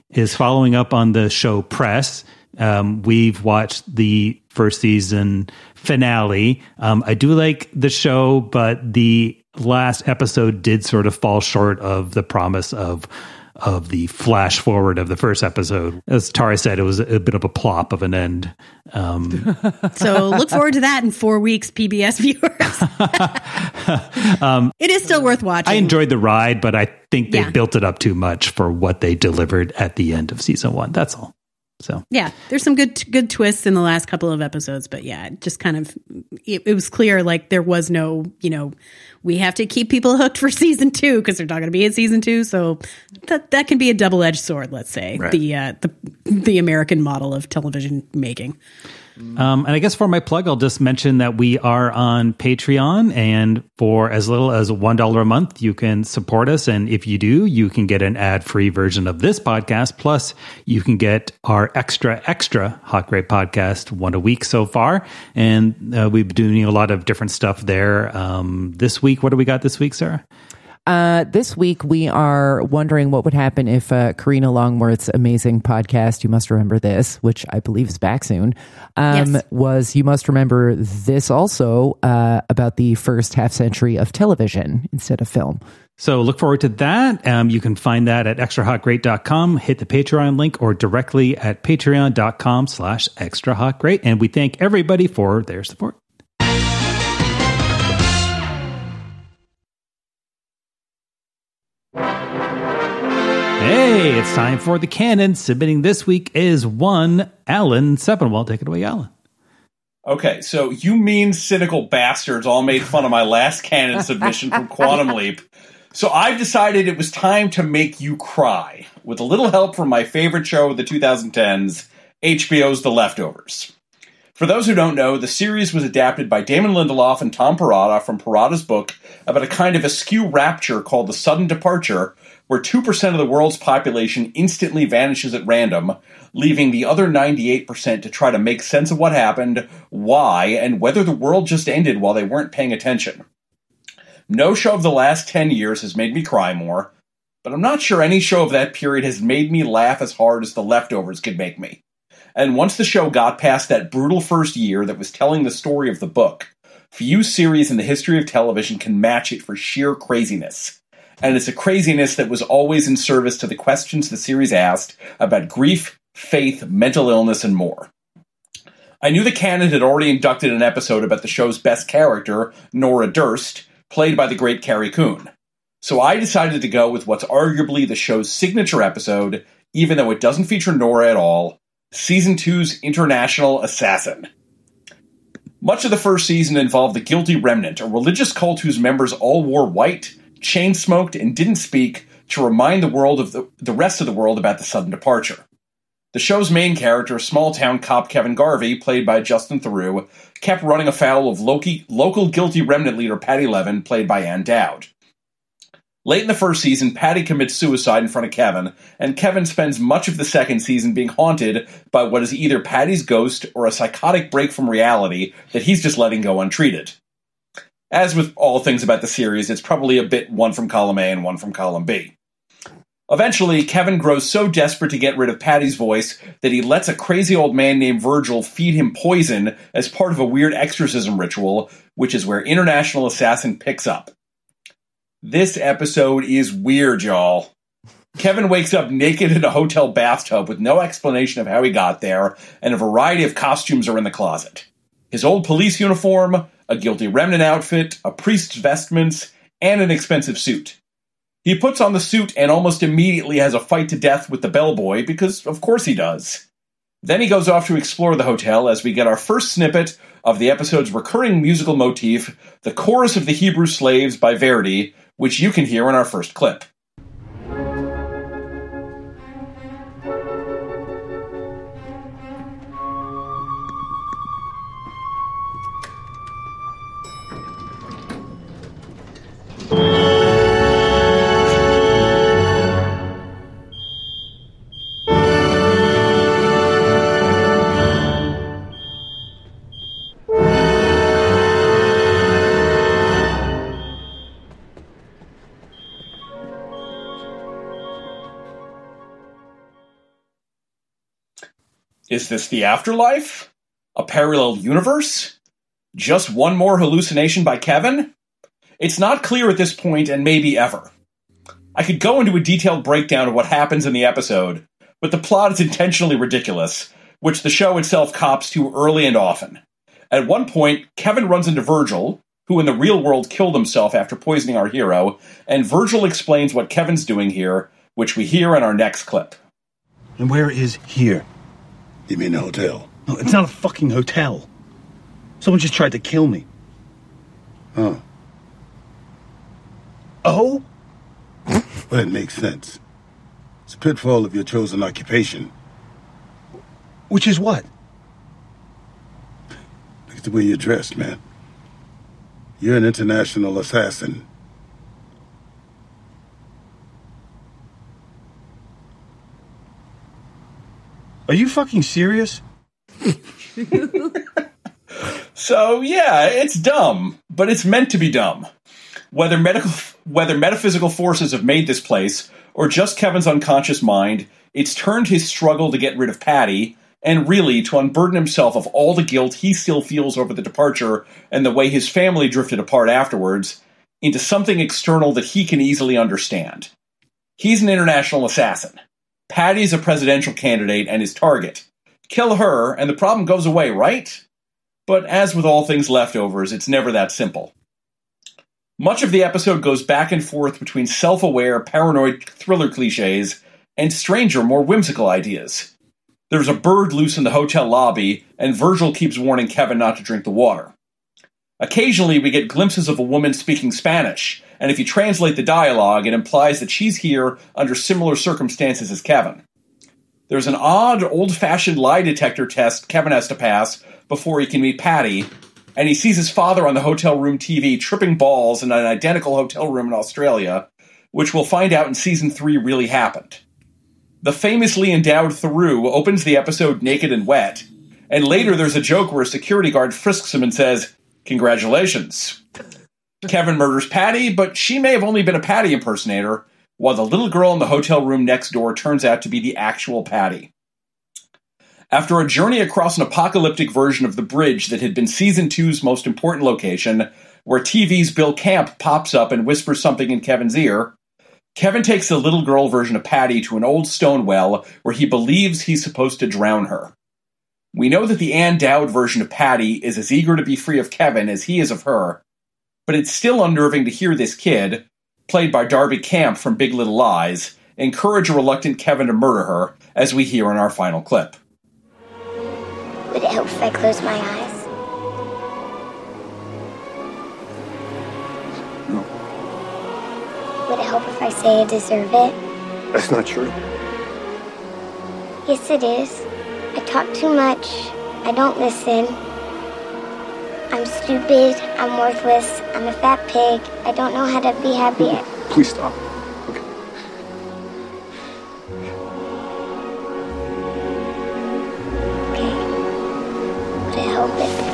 is following up on the show Press. Um, we've watched the first season finale. Um, I do like the show, but the last episode did sort of fall short of the promise of of the flash forward of the first episode. As Tara said, it was a bit of a plop of an end. Um, so look forward to that in four weeks, P B S viewers. um, it is still worth watching. I enjoyed the ride, but I think they yeah. built it up too much for what they delivered at the end of season one. That's all. So yeah, there's some good good twists in the last couple of episodes, but yeah, it just kind of it, it was clear like there was no, you know, we have to keep people hooked for season two because they're not going to be in season two, so that that can be a double edged sword. Let's say right. the uh, the the American model of television making. Um, and I guess for my plug, I'll just mention that we are on Patreon, and for as little as one dollar a month, you can support us. And if you do, you can get an ad-free version of this podcast. Plus, you can get our extra, extra Hot Great podcast one a week so far. And uh, we've been doing a lot of different stuff there. Um, this week, what do we got this week, Sarah? Uh, this week, we are wondering what would happen if uh, Karina Longworth's amazing podcast, You Must Remember This, which I believe is back soon, um, yes. was You Must Remember This also uh, about the first half century of television instead of film. So look forward to that. Um, you can find that at extra hot great dot com, hit the Patreon link, or directly at patreon dot com slash extra hot great. And we thank everybody for their support. Hey, it's time for the canon. Submitting this week is one Alan Sepinwall. Take it away, Alan. Okay, so you mean cynical bastards all made fun of my last canon submission from Quantum Leap. So I've decided it was time to make you cry, with a little help from my favorite show of the twenty tens, H B O's The Leftovers. For those who don't know, the series was adapted by Damon Lindelof and Tom Perrotta from Perrotta's book about a kind of askew rapture called The Sudden Departure, where two percent of the world's population instantly vanishes at random, leaving the other ninety-eight percent to try to make sense of what happened, why, and whether the world just ended while they weren't paying attention. No show of the last ten years has made me cry more, but I'm not sure any show of that period has made me laugh as hard as The Leftovers could make me. And once the show got past that brutal first year that was telling the story of the book, few series in the history of television can match it for sheer craziness. And it's a craziness that was always in service to the questions the series asked about grief, faith, mental illness, and more. I knew the canon had already inducted an episode about the show's best character, Nora Durst, played by the great Carrie Coon. So I decided to go with what's arguably the show's signature episode, even though it doesn't feature Nora at all, Season two's International Assassin. Much of the first season involved the Guilty Remnant, a religious cult whose members all wore white, chain-smoked, and didn't speak to remind the world of the, the rest of the world about the sudden departure. The show's main character, small-town cop Kevin Garvey, played by Justin Theroux, kept running afoul of Loki, local Guilty Remnant leader Patty Levin, played by Ann Dowd. Late in the first season, Patty commits suicide in front of Kevin, and Kevin spends much of the second season being haunted by what is either Patty's ghost or a psychotic break from reality that he's just letting go untreated. As with all things about the series, it's probably a bit one from column A and one from column B. Eventually, Kevin grows so desperate to get rid of Patty's voice that he lets a crazy old man named Virgil feed him poison as part of a weird exorcism ritual, which is where International Assassin picks up. This episode is weird, y'all. Kevin wakes up naked in a hotel bathtub with no explanation of how he got there, and a variety of costumes are in the closet. His old police uniform, a Guilty Remnant outfit, a priest's vestments, and an expensive suit. He puts on the suit and almost immediately has a fight to death with the bellboy, because of course he does. Then he goes off to explore the hotel as we get our first snippet of the episode's recurring musical motif, the Chorus of the Hebrew Slaves by Verdi, which you can hear in our first clip. Is this the afterlife? A parallel universe? Just one more hallucination by Kevin? It's not clear at this point, and maybe ever. I could go into a detailed breakdown of what happens in the episode, but the plot is intentionally ridiculous, which the show itself cops to early and often. At one point, Kevin runs into Virgil, who in the real world killed himself after poisoning our hero, and Virgil explains what Kevin's doing here, which we hear in our next clip. And where is here? You mean the hotel? No, it's not a fucking hotel. Someone just tried to kill me. Oh. Oh? Well, it makes sense. It's a pitfall of your chosen occupation. Which is what? Look at the way you're dressed, man. You're an international assassin. Are you fucking serious? So, yeah, it's dumb, but it's meant to be dumb. Whether medical, whether metaphysical forces have made this place, or just Kevin's unconscious mind, it's turned his struggle to get rid of Patty, and really to unburden himself of all the guilt he still feels over the departure and the way his family drifted apart afterwards, into something external that he can easily understand. He's an international assassin. Patty's a presidential candidate and his target. Kill her, and the problem goes away, right? But as with all things leftovers, it's never that simple. Much of the episode goes back and forth between self-aware, paranoid thriller cliches and stranger, more whimsical ideas. There's a bird loose in the hotel lobby, and Virgil keeps warning Kevin not to drink the water. Occasionally, we get glimpses of a woman speaking Spanish, and if you translate the dialogue, it implies that she's here under similar circumstances as Kevin. There's an odd, old-fashioned lie detector test Kevin has to pass before he can meet Patty, and he sees his father on the hotel room T V tripping balls in an identical hotel room in Australia, which we'll find out in season three really happened. The famously endowed Theroux opens the episode naked and wet, and later there's a joke where a security guard frisks him and says, "Congratulations." Kevin murders Patty, but she may have only been a Patty impersonator, while the little girl in the hotel room next door turns out to be the actual Patty. After a journey across an apocalyptic version of the bridge that had been Season two's most important location, where T V's Bill Camp pops up and whispers something in Kevin's ear, Kevin takes the little girl version of Patty to an old stone well where he believes he's supposed to drown her. We know that the Ann Dowd version of Patty is as eager to be free of Kevin as he is of her, but it's still unnerving to hear this kid, played by Darby Camp from Big Little Lies, encourage a reluctant Kevin to murder her, as we hear in our final clip. Would it help if I close my eyes? No. Would it help if I say I deserve it? That's not true. Yes, it is. I talk too much. I don't listen. I'm stupid. I'm worthless. I'm a fat pig. I don't know how to be happy. Please stop. Okay. Okay. Would it help it?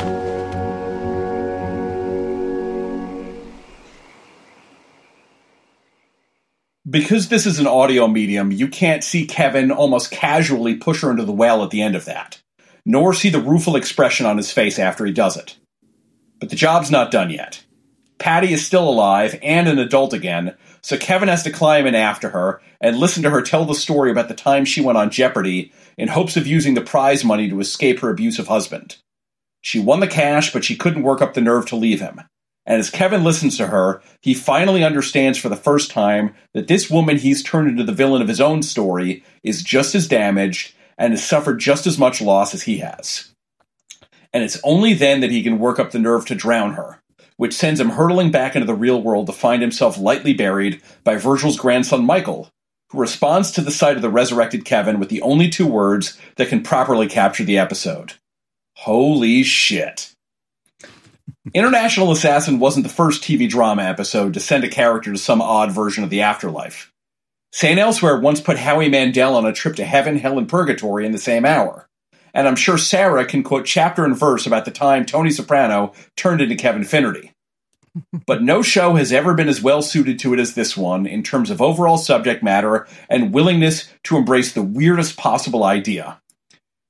Because this is an audio medium, you can't see Kevin almost casually push her into the well at the end of that, nor see the rueful expression on his face after he does it. But the job's not done yet. Patty is still alive and an adult again, so Kevin has to climb in after her and listen to her tell the story about the time she went on Jeopardy in hopes of using the prize money to escape her abusive husband. She won the cash, but she couldn't work up the nerve to leave him. And as Kevin listens to her, he finally understands for the first time that this woman he's turned into the villain of his own story is just as damaged and has suffered just as much loss as he has. And it's only then that he can work up the nerve to drown her, which sends him hurtling back into the real world to find himself lightly buried by Virgil's grandson Michael, who responds to the sight of the resurrected Kevin with the only two words that can properly capture the episode. Holy shit. International Assassin wasn't the first T V drama episode to send a character to some odd version of the afterlife. Saint Elsewhere once put Howie Mandel on a trip to heaven, hell, and purgatory in the same hour. And I'm sure Sarah can quote chapter and verse about the time Tony Soprano turned into Kevin Finnerty. But no show has ever been as well suited to it as this one in terms of overall subject matter and willingness to embrace the weirdest possible idea.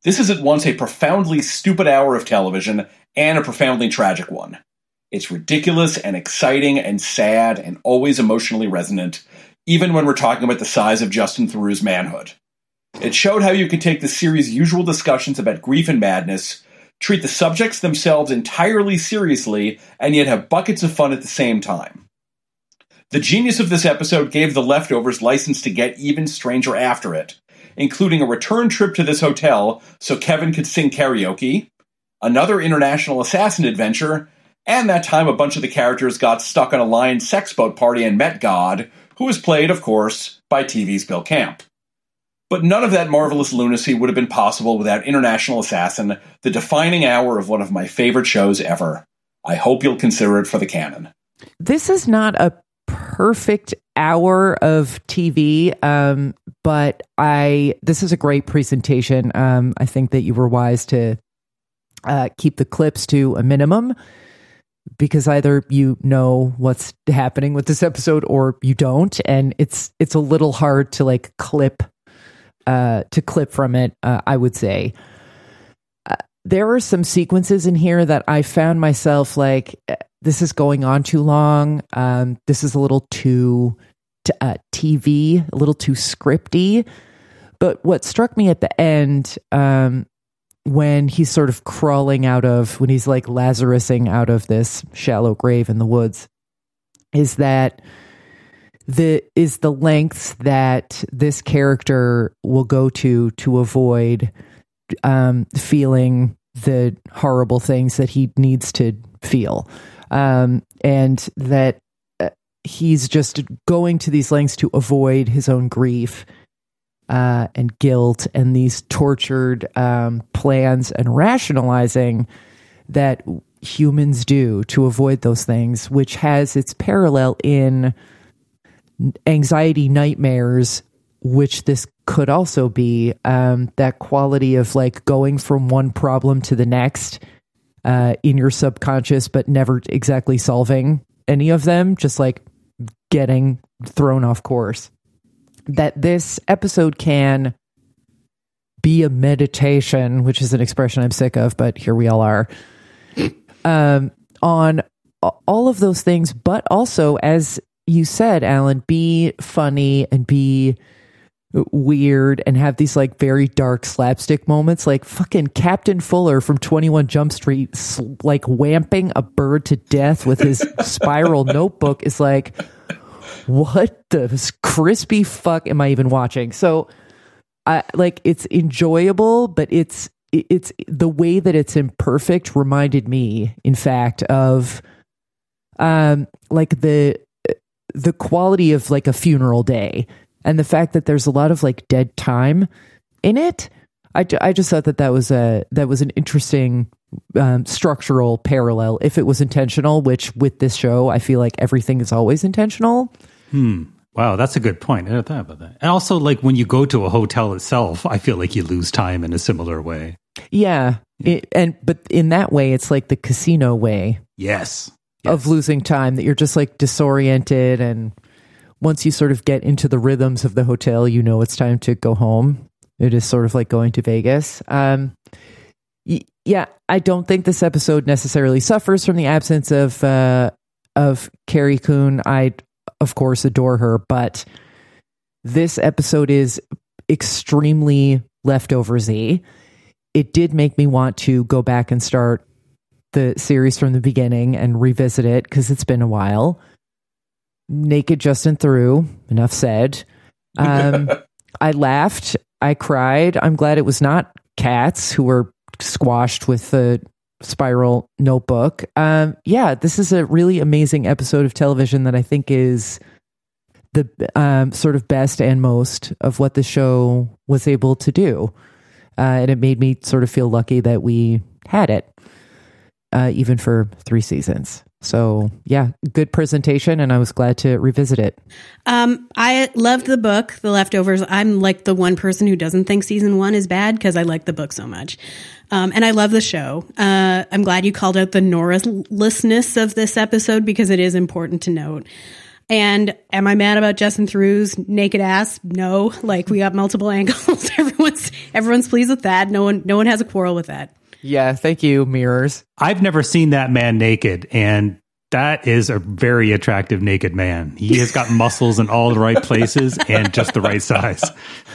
This is at once a profoundly stupid hour of television and a profoundly tragic one. It's ridiculous and exciting and sad and always emotionally resonant, even when we're talking about the size of Justin Theroux's manhood. It showed how you could take the series' usual discussions about grief and madness, treat the subjects themselves entirely seriously, and yet have buckets of fun at the same time. The genius of this episode gave The Leftovers license to get even stranger after it, including a return trip to this hotel so Kevin could sing karaoke, another international assassin adventure, and that time a bunch of the characters got stuck on a lion sex boat party and met God, who was played, of course, by T V's Bill Camp. But none of that marvelous lunacy would have been possible without International Assassin, the defining hour of one of my favorite shows ever. I hope you'll consider it for the canon. This is not a perfect hour of T V, um, but I this is a great presentation. Um, I think that you were wise to uh, keep the clips to a minimum, because either you know what's happening with this episode or you don't, and it's it's a little hard to like clip uh, to clip from it. Uh, I would say uh, there are some sequences in here that I found myself like, this is going on too long. Um, this is a little too t- uh, T V, a little too scripty. But what struck me at the end, um, when he's sort of crawling out of, when he's like Lazarusing out of this shallow grave in the woods, is that the is the lengths that this character will go to to avoid um, feeling the horrible things that he needs to feel. Um, and that uh, he's just going to these lengths to avoid his own grief uh, and guilt and these tortured um, plans and rationalizing that humans do to avoid those things, which has its parallel in anxiety nightmares, which this could also be, um, that quality of like going from one problem to the next uh, in your subconscious, but never exactly solving any of them, just like getting thrown off course. That this episode can be a meditation, which is an expression I'm sick of, but here we all are, um, on all of those things, but also, as you said, Alan, be funny and be weird and have these like very dark slapstick moments, like fucking Captain Fuller from twenty-one Jump Street, like whamping a bird to death with his spiral notebook is like, what the crispy fuck am I even watching? So I like, it's enjoyable, but it's it's the way that it's imperfect reminded me, in fact, of um like the the quality of like a funeral day and the fact that there's a lot of like dead time in it. I, I just thought that that was a, that was an interesting um, structural parallel if it was intentional, which with this show, I feel like everything is always intentional. Hmm. Wow. That's a good point. I never thought about that. And also like when you go to a hotel itself, I feel like you lose time in a similar way. Yeah. It, and, but in that way, it's like the casino way. Yes. Yes. Of losing time, that you're just like disoriented, and once you sort of get into the rhythms of the hotel, you know it's time to go home. It is sort of like going to Vegas. Um, y- yeah, I don't think this episode necessarily suffers from the absence of uh, of Carrie Coon. I, of course, adore her, but this episode is extremely Leftovers-y. It did make me want to go back and start the series from the beginning and revisit it, because it's been a while. Naked Justin Theroux, enough said. Um, I laughed. I cried. I'm glad it was not cats who were squashed with the spiral notebook. Um, yeah, this is a really amazing episode of television that I think is the um, sort of best and most of what the show was able to do. Uh, and it made me sort of feel lucky that we had it. Uh, even for three seasons. So yeah, good presentation, and I was glad to revisit it. Um, I loved the book, The Leftovers. I'm like the one person who doesn't think season one is bad because I like the book so much. Um, and I love the show. Uh, I'm glad you called out the Norrislessness of this episode, because it is important to note. And am I mad about Justin Theroux's naked ass? No, like we got multiple angles. Everyone's everyone's pleased with that. No one, no one has a quarrel with that. Yeah, thank you, mirrors. I've never seen that man naked, and that is a very attractive naked man. He has got muscles in all the right places and just the right size.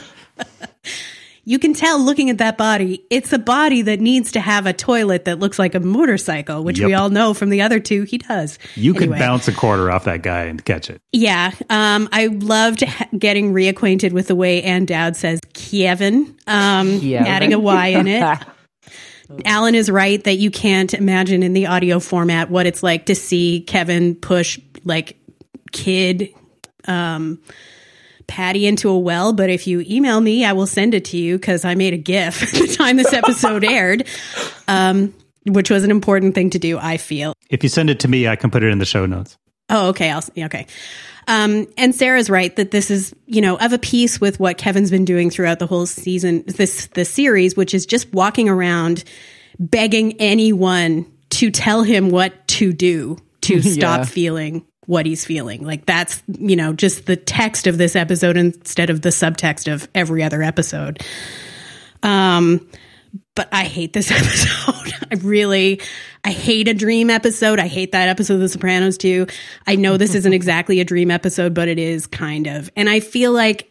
You can tell looking at that body, it's a body that needs to have a toilet that looks like a motorcycle, which Yep. we all know from the other two he does. You Anyway. could bounce a quarter off that guy and catch it. Yeah. Um, I loved ha- getting reacquainted with the way Ann Dowd says Kevin, um, Kevin. adding a Y in it. Alan is right that you can't imagine in the audio format what it's like to see Kevin push like kid um, Patty into a well. But if you email me, I will send it to you because I made a GIF at the time this episode aired, um, which was an important thing to do, I feel. If you send it to me, I can put it in the show notes. Oh, okay. I'll, okay. Um, and Sarah's right that this is, you know, of a piece with what Kevin's been doing throughout the whole season, this, this series, which is just walking around begging anyone to tell him what to do to stop Yeah. feeling what he's feeling. Like that's, you know, just the text of this episode instead of the subtext of every other episode. Um, but I hate this episode. I really, I hate a dream episode. I hate that episode of The Sopranos too. I know this isn't exactly a dream episode, but it is kind of. And I feel like,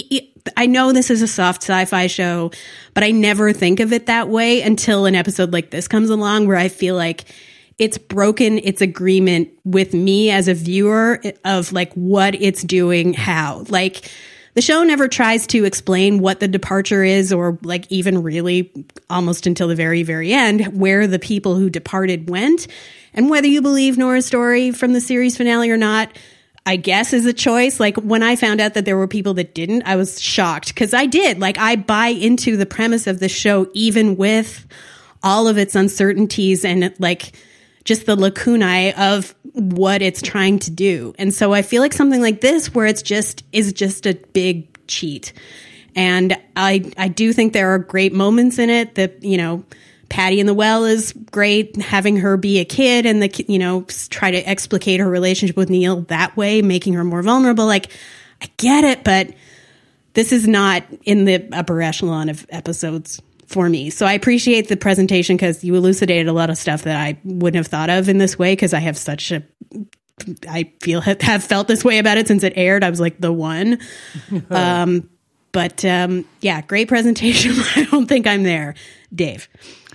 I know this is a soft sci-fi show, but I never think of it that way until an episode like this comes along where I feel like it's broken its agreement with me as a viewer of like what it's doing, how. Like, the show never tries to explain what the departure is or like even really almost until the very, very end, where the people who departed went. And whether you believe Nora's story from the series finale or not, I guess is a choice. Like when I found out that there were people that didn't, I was shocked because I did. Like I buy into the premise of the show, even with all of its uncertainties and like just the lacunae of what it's trying to do. And so I feel like something like this, where it's just is just a big cheat. And I I do think there are great moments in it that, you know, Patty in the well is great, having her be a kid and the, you know, try to explicate her relationship with Neil that way, making her more vulnerable. Like, I get it, but this is not in the upper echelon of episodes for me. So I appreciate the presentation because you elucidated a lot of stuff that I wouldn't have thought of in this way because I have such a, I feel have felt this way about it since it aired. I was like the one. um, but um, yeah, great presentation. I don't think I'm there. Dave.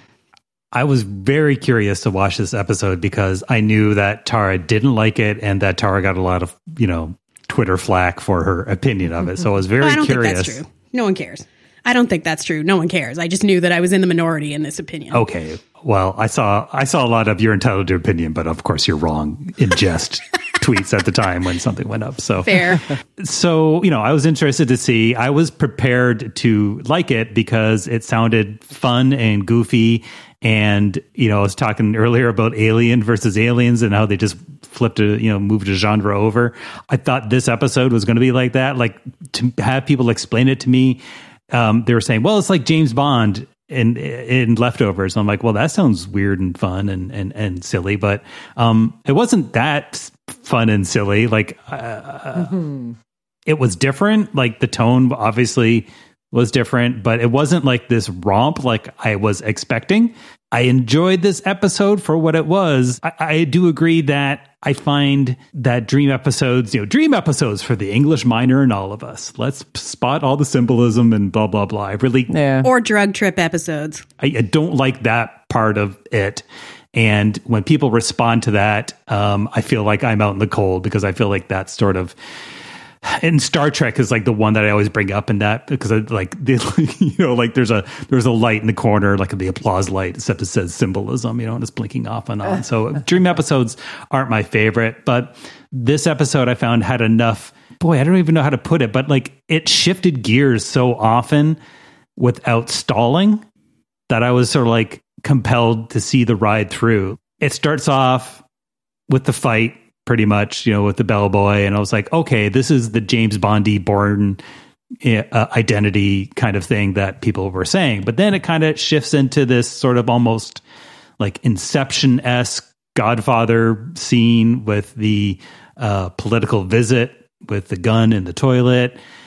I was very curious to watch this episode because I knew that Tara didn't like it and that Tara got a lot of, you know, Twitter flack for her opinion of it. So I was very oh, I don't curious. think that's true. No one cares. I don't think that's true. No one cares. I just knew that I was in the minority in this opinion. Okay. Well, I saw I saw a lot of you're entitled to opinion, but of course you're wrong in jest tweets at the time when something went up. So fair. So, you know, I was interested to see. I was prepared to like it because it sounded fun and goofy. And, you know, I was talking earlier about Alien versus Aliens and how they just flipped a, you know, moved a genre over. I thought this episode was going to be like that. Like to have people explain it to me. Um, they were saying, well, it's like James Bond in, in Leftovers. I'm like, well, that sounds weird and fun and, and, and silly, but um, it wasn't that fun and silly. Like uh, mm-hmm. It was different. Like the tone obviously was different, but it wasn't like this romp like I was expecting. I enjoyed this episode for what it was. I, I do agree that I find that dream episodes, you know, dream episodes for the English minor and all of us. Let's spot all the symbolism and blah, blah, blah. I really... Yeah. Or drug trip episodes. I, I don't like that part of it. And when people respond to that, um, I feel like I'm out in the cold because I feel like that's sort of... And Star Trek is like the one that I always bring up in that because I, like the, you know, like there's a there's a light in the corner, like the applause light, except it says symbolism, you know, and it's blinking off and on. So dream episodes aren't my favorite, but this episode I found had enough. Boy, I don't even know how to put it, but like it shifted gears so often without stalling that I was sort of like compelled to see the ride through. It starts off with the fight. Pretty much, you know, with the bellboy. And I was like, okay, this is the James Bondy Bourne uh, identity kind of thing that people were saying. But then it kind of shifts into this sort of almost like Inception-esque Godfather scene with the uh, political visit with the gun in the toilet.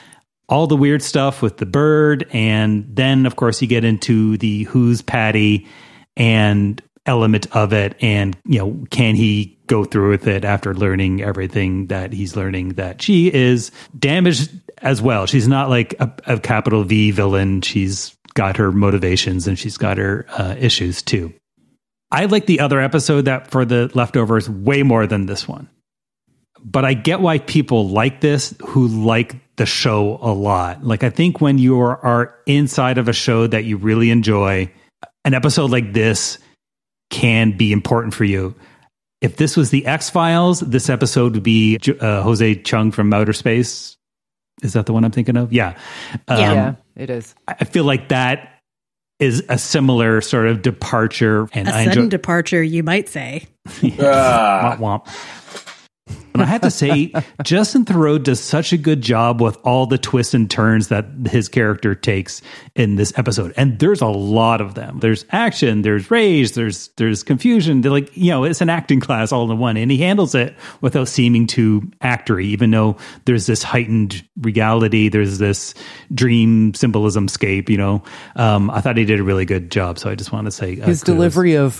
all the weird stuff with the bird. And then, of course, you get into the who's Patty and element of it. And, you know, can he go through with it after learning everything that he's learning, that she is damaged as well. She's not like a, a capital V villain. She's got her motivations and she's got her uh, issues too. I like the other episode that for the leftovers way more than this one. But I get why people like this who like the show a lot. Like, I think when you are, are inside of a show that you really enjoy, an episode like this can be important for you. If this was the X-Files, this episode would be uh, Jose Chung from Outer Space. Is that the one I'm thinking of? Yeah. Um, yeah, it is. I feel like that is a similar sort of departure. And a I sudden enjoy- departure, you might say. Womp womp. And I have to say, Justin Theroux does such a good job with all the twists and turns that his character takes in this episode. And there's a lot of them. There's action, there's rage, there's there's confusion. They're like, you know, it's an acting class all in one. And he handles it without seeming too actory, even though there's this heightened reality, there's this dream symbolism scape, you know. Um, I thought he did a really good job. So I just want to say uh, his kudos. delivery of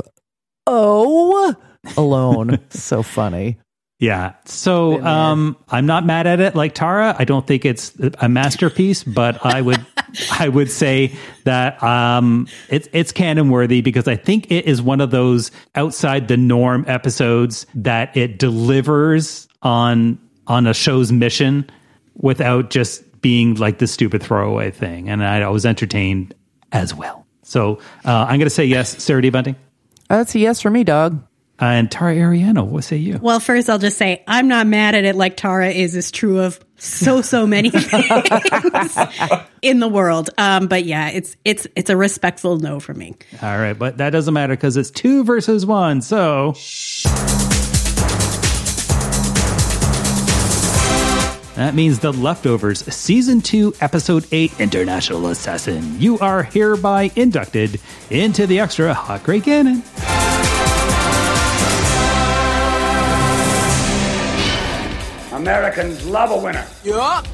"oh" alone, so funny. Yeah. So um, I'm not mad at it like Tara. I don't think it's a masterpiece, but I would I would say that um, it's it's canon worthy because I think it is one of those outside the norm episodes that it delivers on on a show's mission without just being like the stupid throwaway thing. And I, I was entertained as well. So uh, I'm going to say yes. Sarah D. Bunting? Uh, that's a yes for me, dog. Uh, and Tara Ariano, what say you? Well, first I'll just say I'm not mad at it like Tara is is true of so, so many things in the world. Um, but yeah, it's it's it's a respectful no for me. All right, but that doesn't matter because it's two versus one. So that means The Leftovers, Season two, Episode eight, International Assassin. You are hereby inducted into the Extra Hot Great Canon. Americans love a winner. Yup.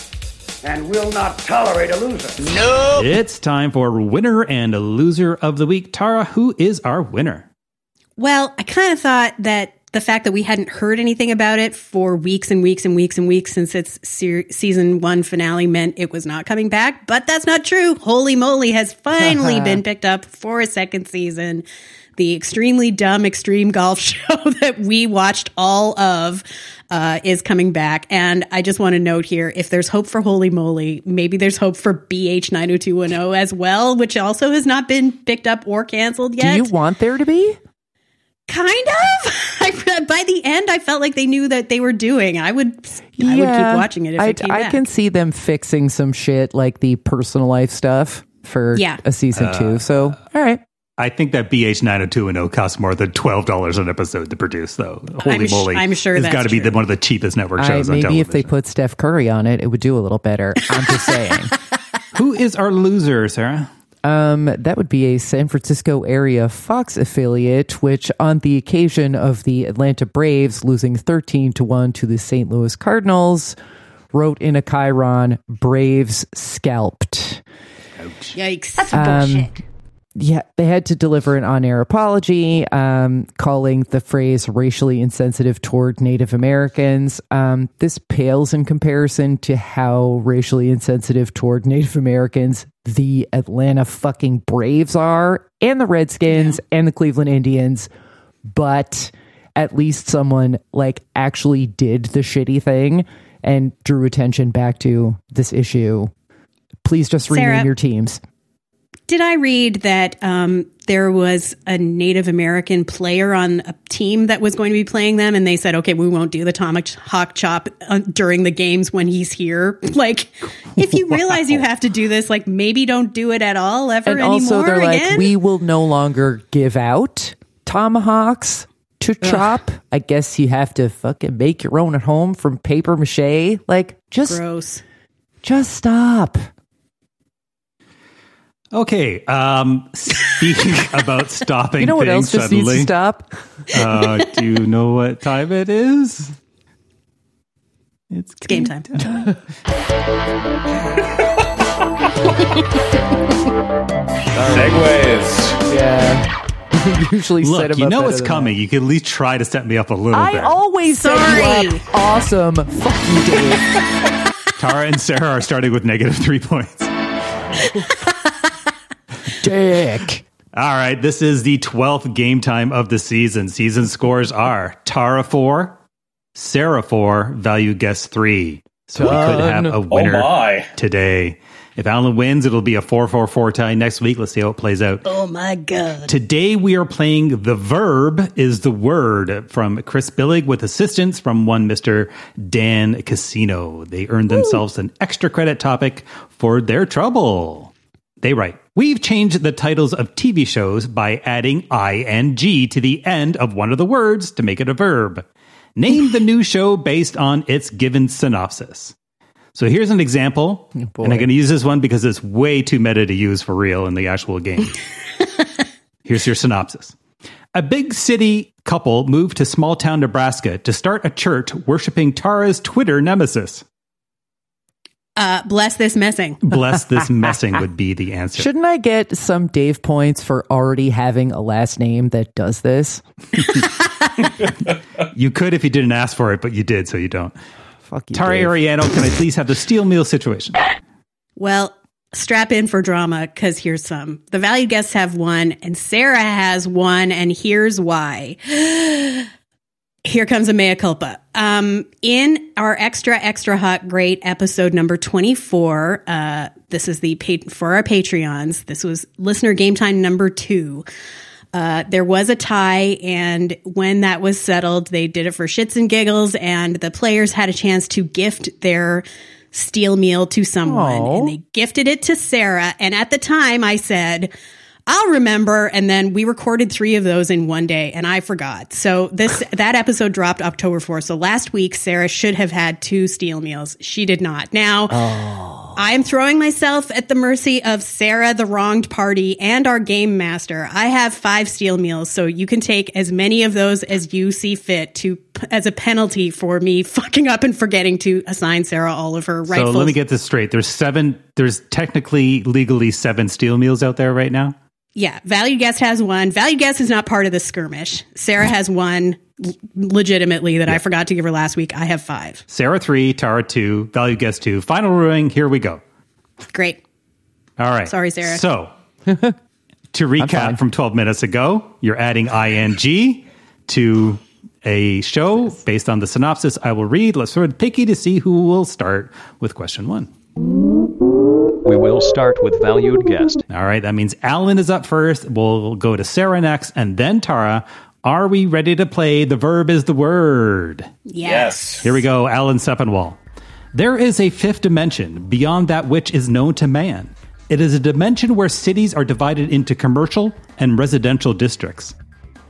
And will not tolerate a loser. No. It's time for winner and a loser of the week. Tara, who is our winner? Well, I kind of thought that the fact that we hadn't heard anything about it for weeks and weeks and weeks and weeks since its se- season one finale meant it was not coming back. But that's not true. Holy Moly has finally been picked up for a second season. The extremely dumb extreme golf show that we watched all of uh, is coming back. And I just want to note here, if there's hope for Holy Moly, maybe there's hope for B H nine oh two one oh as well, which also has not been picked up or canceled yet. Do you want there to be? Kind of. I, by the end, I felt like they knew that they were doing. I would, yeah, I would keep watching it if I, it came I back. can see them fixing some shit like the personal life stuff for Yeah. a season Uh, two. So, all right. I think that B H nine oh two one oh costs more than twelve dollars an episode to produce, though. Holy I'm sh- moly. I'm sure It's that's got to be the, true. one of the cheapest network I, shows on maybe television. if they put Steph Curry on it, it would do a little better. I'm just saying. Who is our loser, Sarah? Um, that would be a San Francisco area Fox affiliate, which on the occasion of the Atlanta Braves losing thirteen to one to the Saint Louis Cardinals, wrote in a chyron, Braves scalped. Yikes. That's Um, bullshit. Yeah, they had to deliver an on-air apology, um, calling the phrase racially insensitive toward Native Americans. Um, this pales in comparison to how racially insensitive toward Native Americans the Atlanta fucking Braves are, and the Redskins, yeah. and the Cleveland Indians. But at least someone like actually did the shitty thing and drew attention back to this issue. Please just rename Sarah, your teams. Did I read that um, there was a Native American player on a team that was going to be playing them, and they said, "Okay, we won't do the tomahawk chop uh, during the games when he's here." Like, if you wow. realize you have to do this, like maybe don't do it at all ever and anymore. Also, they're again? like, we will no longer give out tomahawks to chop. Ugh. I guess you have to fucking make your own at home from paper mache. Like, just gross. Just stop. Okay, um, speaking about stopping you know what else suddenly, just needs to stop? uh, do you know what time it is? It's, It's game time. Segues. Yeah. Usually set Look, him you up know better it's than coming. that. You can at least try to set me up a little I bit. always set you Sorry. up. Awesome. Fuck you, Dave. Tara and Sarah are starting with negative three points. Dick. All right, this is the twelfth game time of the season. Season scores are Tara four, Sarah four, value guess three. So we could have a winner Oh my. today. If Alan wins, it'll be a four four four tie next week. Let's see how it plays out. Oh my God. Today we are playing The Verb is the Word from Chris Billig with assistance from one Mister Dan Casino. They earned themselves an extra credit topic for their trouble. They write, we've changed the titles of T V shows by adding ing to the end of one of the words to make it a verb. Name the new show based on its given synopsis. So here's an example, Oh, boy. and I'm going to use this one because it's way too meta to use for real in the actual game. Here's your synopsis. A big city couple moved to small town Nebraska to start a church worshiping Tara's Twitter nemesis. Uh, bless this messing. Bless this messing would be the answer. Shouldn't I get some Dave points for already having a last name that does this? You could if you didn't ask for it, but you did, so you don't. Fuck you, Tara Dave. Ariano, can I please have the steel meal situation? Well, strap in for drama because here's some. The valued guests have one and Sarah has one, and here's why. Here comes a mea culpa. Um, in our extra, extra hot, great episode number twenty-four, uh, this is the pa- for our Patreons. This was listener game time number two. Uh, there was a tie, and when that was settled, they did it for shits and giggles, and the players had a chance to gift their steel meal to someone, Aww. and they gifted it to Sarah. And at the time, I said, I'll remember. And then we recorded three of those in one day, and I forgot. So this that episode dropped October fourth. So last week, Sarah should have had two steel meals. She did not. Now, Oh. I'm throwing myself at the mercy of Sarah, the wronged party, and our game master. I have five steel meals, so you can take as many of those as you see fit to as a penalty for me fucking up and forgetting to assign Sarah all of her rightful. So let me get this straight. There's seven, there's technically, legally seven steel meals out there right now. Yeah, Valued Guest has one. Valued Guest is not part of the skirmish. Sarah has one l- legitimately that I forgot to give her last week. I have five. Sarah three, Tara two, value guest two. Final ruling, here we go. Great. All right. Sorry, Sarah. So, to recap from twelve minutes ago, you're adding ing to a show based on the synopsis I will read. Let's sort of picky to see who will start with question one. We will start with valued guest. All right, that means Alan is up first. We'll go to Sarah next, and then Tara. Are we ready to play The Verb is the Word? Yes. Here we go, Alan Sepinwall. There is a fifth dimension beyond that which is known to man. It is a dimension where cities are divided into commercial and residential districts.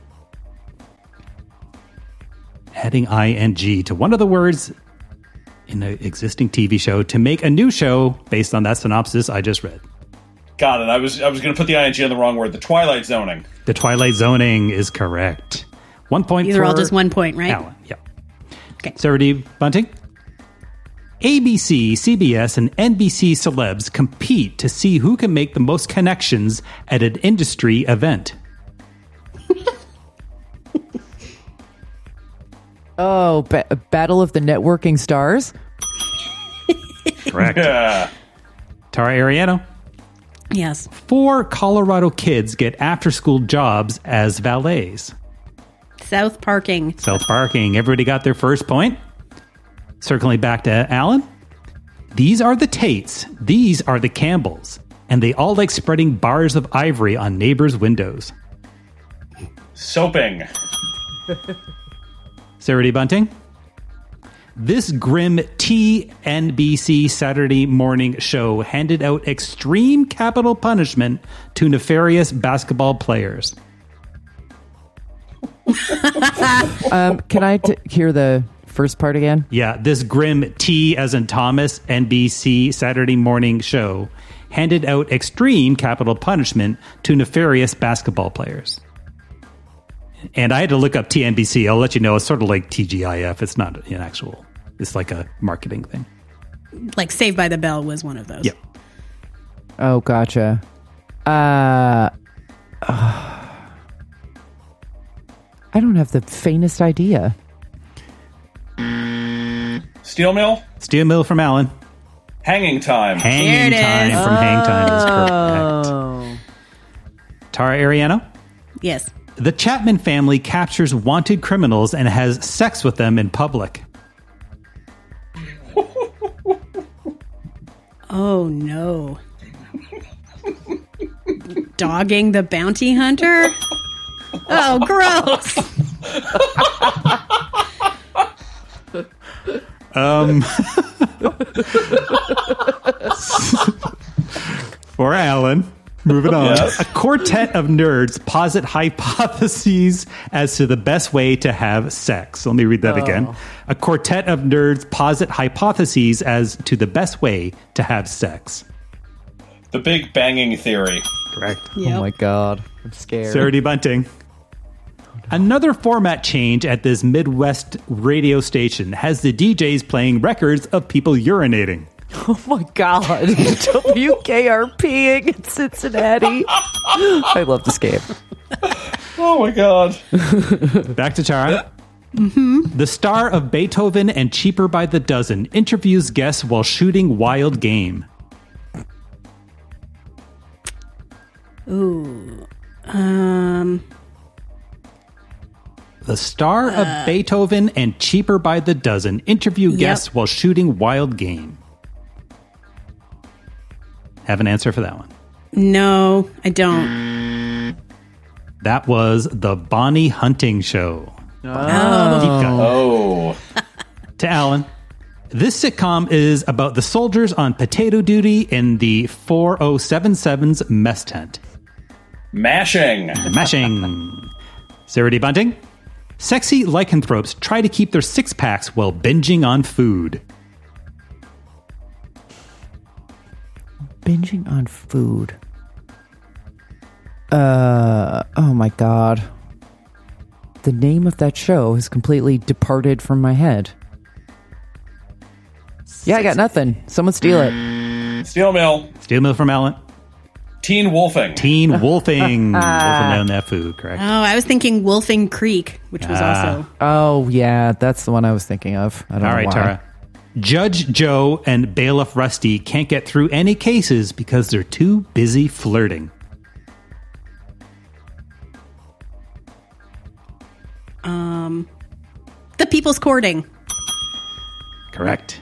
Adding ing to one of the words in an existing T V show to make a new show based on that synopsis I just read. Got it. I was I was going to put the ing on the wrong word. The Twilight Zoning. The Twilight Zoning is correct. One point These for are all just one point, right? Alan. Yep. Okay. Sarah D. Bunting. A B C, C B S, and N B C celebs compete to see who can make the most connections at an industry event. Oh, ba- Battle of the Networking Stars? Correct. Yeah. Tara Ariano. Yes. Four Colorado kids get after-school jobs as valets. South Parking. South Parking. Everybody got their first point. Circling back to Alan. These are the Tates. These are the Campbells. And they all like spreading bars of ivory on neighbors' windows. Soaping. Sarah D. Bunting. This grim T N B C Saturday morning show handed out extreme capital punishment to nefarious basketball players. Um, can I t- hear the first part again? Yeah, this grim T as in Thomas N B C Saturday morning show handed out extreme capital punishment to nefarious basketball players. And I had to look up T N B C. I'll let you know. It's sort of like T G I F. It's not an actual It's like a marketing thing. Like Saved by the Bell was one of those. Yep. Oh, gotcha. Uh, uh, I don't have the faintest idea. Steel Mill? Steel Mill from Alan. Hanging Time. Hanging Time from Hang Time is correct. Tara Ariano? Yes. The Chapman family captures wanted criminals and has sex with them in public. Oh, no. Dogging the bounty hunter? Oh, gross. Um, for Alan, moving on. Yes. A quartet of nerds posit hypotheses as to the best way to have sex. Let me read that Oh. again. A quartet of nerds posit hypotheses as to the best way to have sex. The Big Banging Theory. Correct. Oh my god, I'm scared. Sarah D. Bunting. Another format change at this Midwest radio station has the D Js playing records of people urinating. Oh my god, W K R P-ing in Cincinnati. I love this game. Oh my god. Back to Tara. Mm-hmm. The star of Beethoven and Cheaper by the Dozen interviews guests while shooting wild game. Ooh. Um... The star Uh. of Beethoven and Cheaper by the Dozen interview Yep. guests while shooting wild game. Have an answer for that one. No, I don't. That was the Bonnie Hunting Show. Oh. Deep cut. Oh. To Alan. This sitcom is about the soldiers on potato duty in the four oh seven seven's mess tent. Mashing. Mashing. Sarah D. Bunting. Sexy lycanthropes try to keep their six-packs while binging on food. Binging on food. Uh, oh my god. The name of that show has completely departed from my head. Yeah, I got nothing. Someone steal it. Steel Mill. Steel Mill from Alan. Teen Wolfing. Teen Wolfing. Wolfing down that food, correct? Oh, I was thinking Wolfing Creek, which was Ah. also... Oh, yeah, that's the one I was thinking of. I don't All know right, why. Tara. Judge Joe and Bailiff Rusty can't get through any cases because they're too busy flirting. Um, The People's Courting. Correct.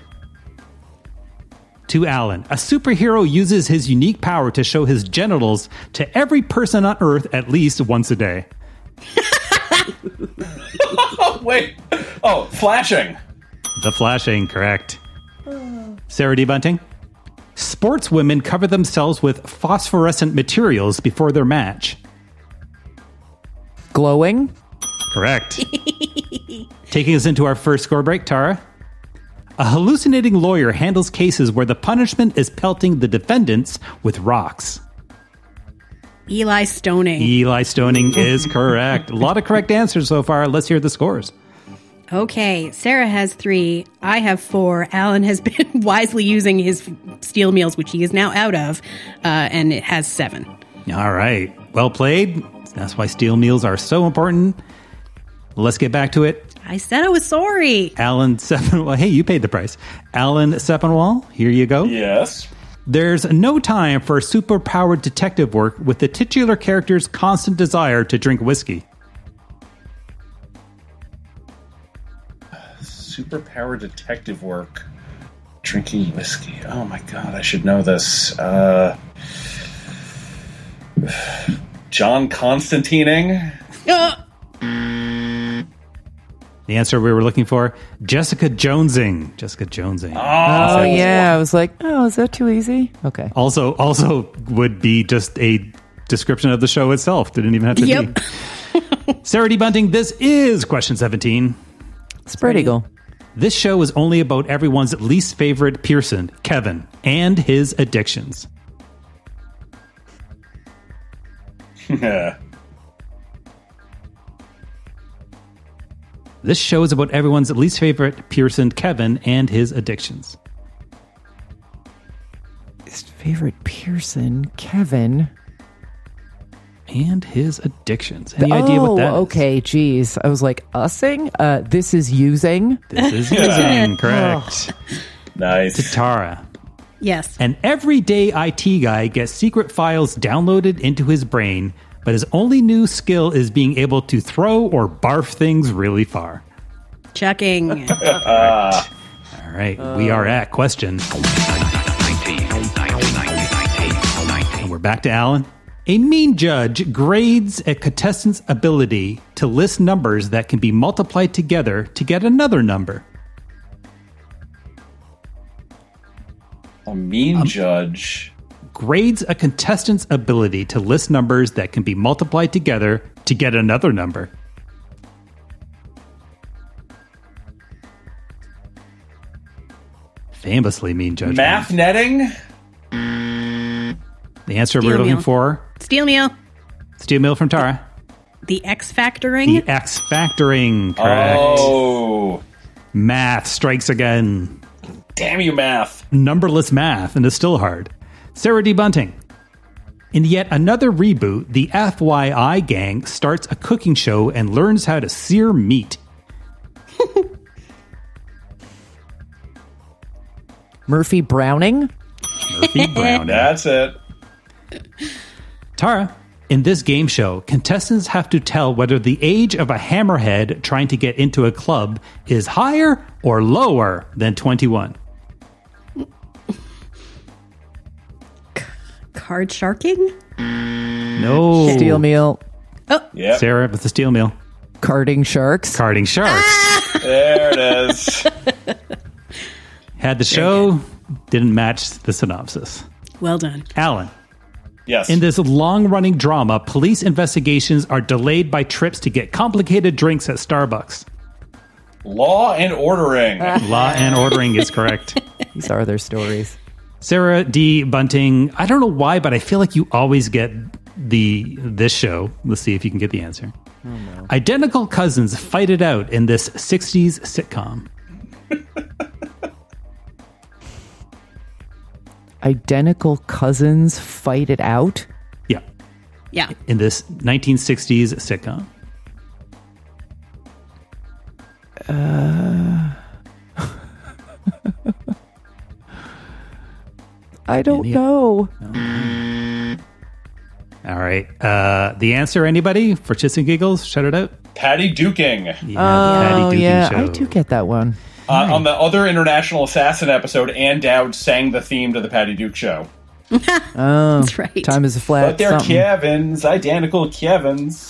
To Alan, a superhero uses his unique power to show his genitals to every person on Earth at least once a day. Oh, wait. Oh, Flashing. The Flashing, correct. Sarah D. Bunting. Sportswomen cover themselves with phosphorescent materials before their match. Glowing? Correct. Taking us into our first score break, Tara. A hallucinating lawyer handles cases where the punishment is pelting the defendants with rocks. Eli Stoning. Eli Stoning is correct. A lot of correct answers so far. Let's hear the scores. Okay, Sarah has three. I have four. Alan has been wisely using his steel meals, which he is now out of, uh, and it has seven. All right. Well played. That's why steel meals are so important. Let's get back to it. I said I was sorry. Alan Sepinwall. Hey, you paid the price. Alan Sepinwall, here you go. Yes. There's no time for superpowered detective work with the titular character's constant desire to drink whiskey. Superpower detective work. Drinking whiskey. Oh my god, I should know this. Uh, John Constantining? Uh, The answer we were looking for, Jessica Jonesing. Jessica Jonesing. Oh, yeah. I was like, oh, is that too easy? Okay. Also, also would be just a description of the show itself. Didn't even have to Yep. be. Sarah D. Bunting, this is question seventeen. Spread Eagle. This show is only about everyone's least favorite Pearson, Kevin, and his addictions. This show is about everyone's least favorite Pearson, Kevin, and his addictions. His favorite Pearson, Kevin. And his addictions. Any oh, idea what that is? Okay, geez. I was like, ussing? Uh, this is using? This is using, correct. Nice. To Tara. Yes. An everyday I T guy gets secret files downloaded into his brain, but his only new skill is being able to throw or barf things really far. Checking. uh, All right. Uh, we are at question. And we're back to Alan. A mean judge grades a contestant's ability to list numbers that can be multiplied together to get another number. A mean um, judge grades a contestant's ability to list numbers that can be multiplied together to get another number. Famously mean judge. Math netting? The answer Steel we're looking meal. for? Steel meal. Steel meal from Tara. The X factoring? The X factoring, correct. Oh. Math strikes again. Damn you, math. Numberless math, and it's still hard. Sarah D. Bunting. In yet another reboot, the F Y I gang starts a cooking show and learns how to sear meat. Murphy Browning? Murphy Browning. That's it. Tara, in this game show, contestants have to tell whether the age of a hammerhead trying to get into a club is higher or lower than twenty-one. Card sharking? No. Steel meal. Oh, yep. Sarah with the steel meal. Carding sharks. Carding sharks. Ah! There it is. Had the show, didn't match the synopsis. Well done. Alan. Yes. In this long-running drama, police investigations are delayed by trips to get complicated drinks at Starbucks. Law and ordering. Law and ordering is correct. These are their stories. Sarah D. Bunting, I don't know why, but I feel like you always get the this show. Let's see if you can get the answer. Oh, no. Identical cousins fight it out in this sixties sitcom. Identical cousins fight it out? Yeah. Yeah. In this nineteen sixties sitcom. Uh, I don't know. No. All right. Uh, the answer, anybody? For Chits and Giggles? Shout it out. Patty Duking. Yeah, oh, Patty Duking yeah. show. I do get that one. Uh, right. On the other International Assassin episode, Ann Dowd sang the theme to the Patty Duke show. Oh, that's right. Time is a flat. But they're something. Kevins, identical Kevins.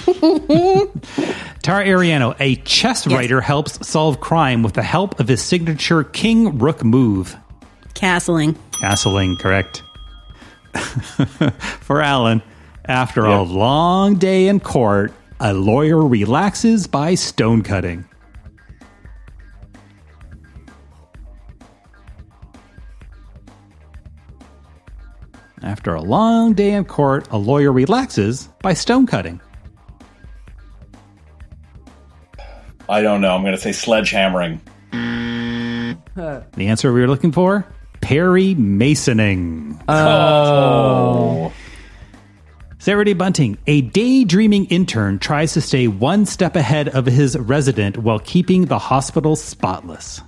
Tara Ariano, a chess Yes. writer, helps solve crime with the help of his signature King Rook move. Castling. Castling, correct. For Alan, after Yep. a long day in court, a lawyer relaxes by stone cutting. After a long day in court, a lawyer relaxes by stone cutting. I don't know. I'm going to say sledgehammering. The answer we were looking for? Perry Masoning. Oh. Sarah D. Bunting, a daydreaming intern tries to stay one step ahead of his resident while keeping the hospital spotless.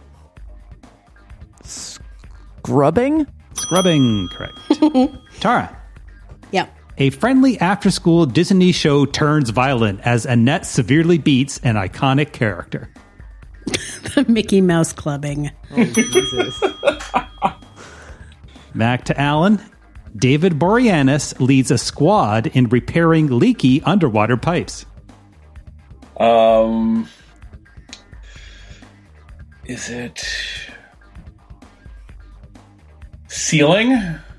Scrubbing? Scrubbing, correct. Tara. Yeah. A friendly after-school Disney show turns violent as Annette severely beats an iconic character. The Mickey Mouse clubbing. Oh, Jesus. Back to Alan. David Boreanaz leads a squad in repairing leaky underwater pipes. Um, is it sealing?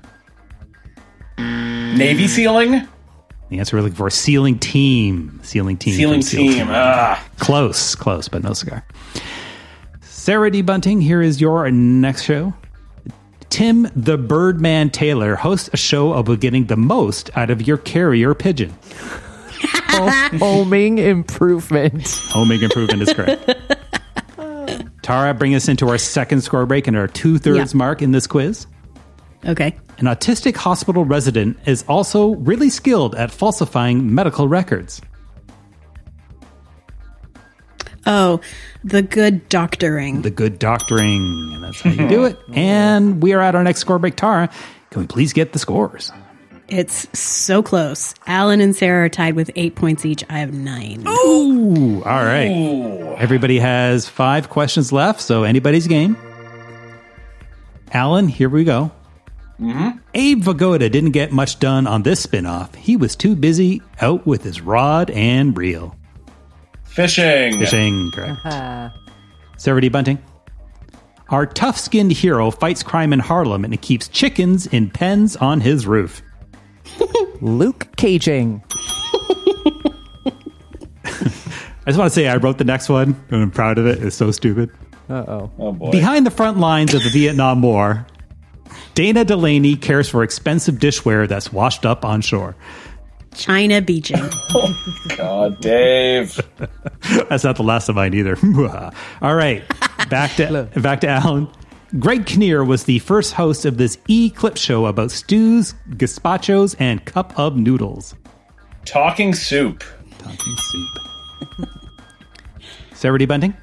Navy sealing? The answer we're looking for, sealing team. Sealing team. Sealing Seal team. team. Ah. Close, close, but no cigar. Sarah D. Bunting, here is your next show. Tim the Birdman Taylor hosts a show about getting the most out of your carrier pigeon. Homing improvement. Homing improvement is correct. Tara, bring us into our second score break and our two-thirds Yeah. mark in this quiz. Okay. An autistic hospital resident is also really skilled at falsifying medical records. Oh, the good doctoring. The good doctoring. And that's how you do it. And we are at our next score break. Tara, can we please get the scores? It's so close. Alan and Sarah are tied with eight points each. I have nine. Ooh, all right. Everybody has five questions left, so anybody's game. Alan, here we go. Mm-hmm. Abe Vigoda didn't get much done on this spin-off. He was too busy out with his rod and reel. Fishing. Fishing, correct. Sarah D. Bunting. Our tough-skinned hero fights crime in Harlem and keeps chickens in pens on his roof. Luke Caging. I just want to say I wrote the next one, and I'm proud of it. It's so stupid. Uh-oh. Oh, boy. Behind the front lines of the Vietnam War, Dana Delaney cares for expensive dishware that's washed up on shore. China beaching. Oh, God, Dave. That's not the last of mine either. All right, back to back to Alan. Greg Kinnear was the first host of this e-clip show about stews, gazpachos, and cup of noodles. Talking soup. Talking soup. Sarah D. Bunting?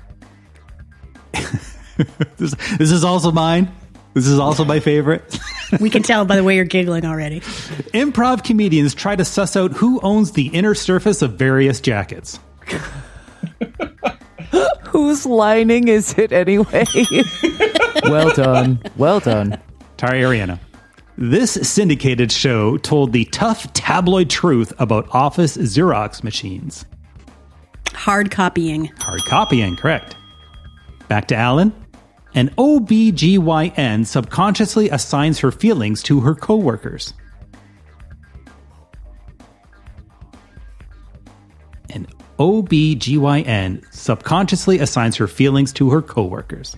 this, this is also mine. This is also my favorite. We can tell by the way you're giggling already. Improv comedians try to suss out who owns the inner surface of various jackets. Whose lining is it anyway? Well done. Well done. Tara Ariano. This syndicated show told the tough tabloid truth about office Xerox machines. Hard copying. Hard copying, correct. Back to Alan. An O B G Y N subconsciously assigns her feelings to her coworkers. An O B G Y N subconsciously assigns her feelings to her coworkers.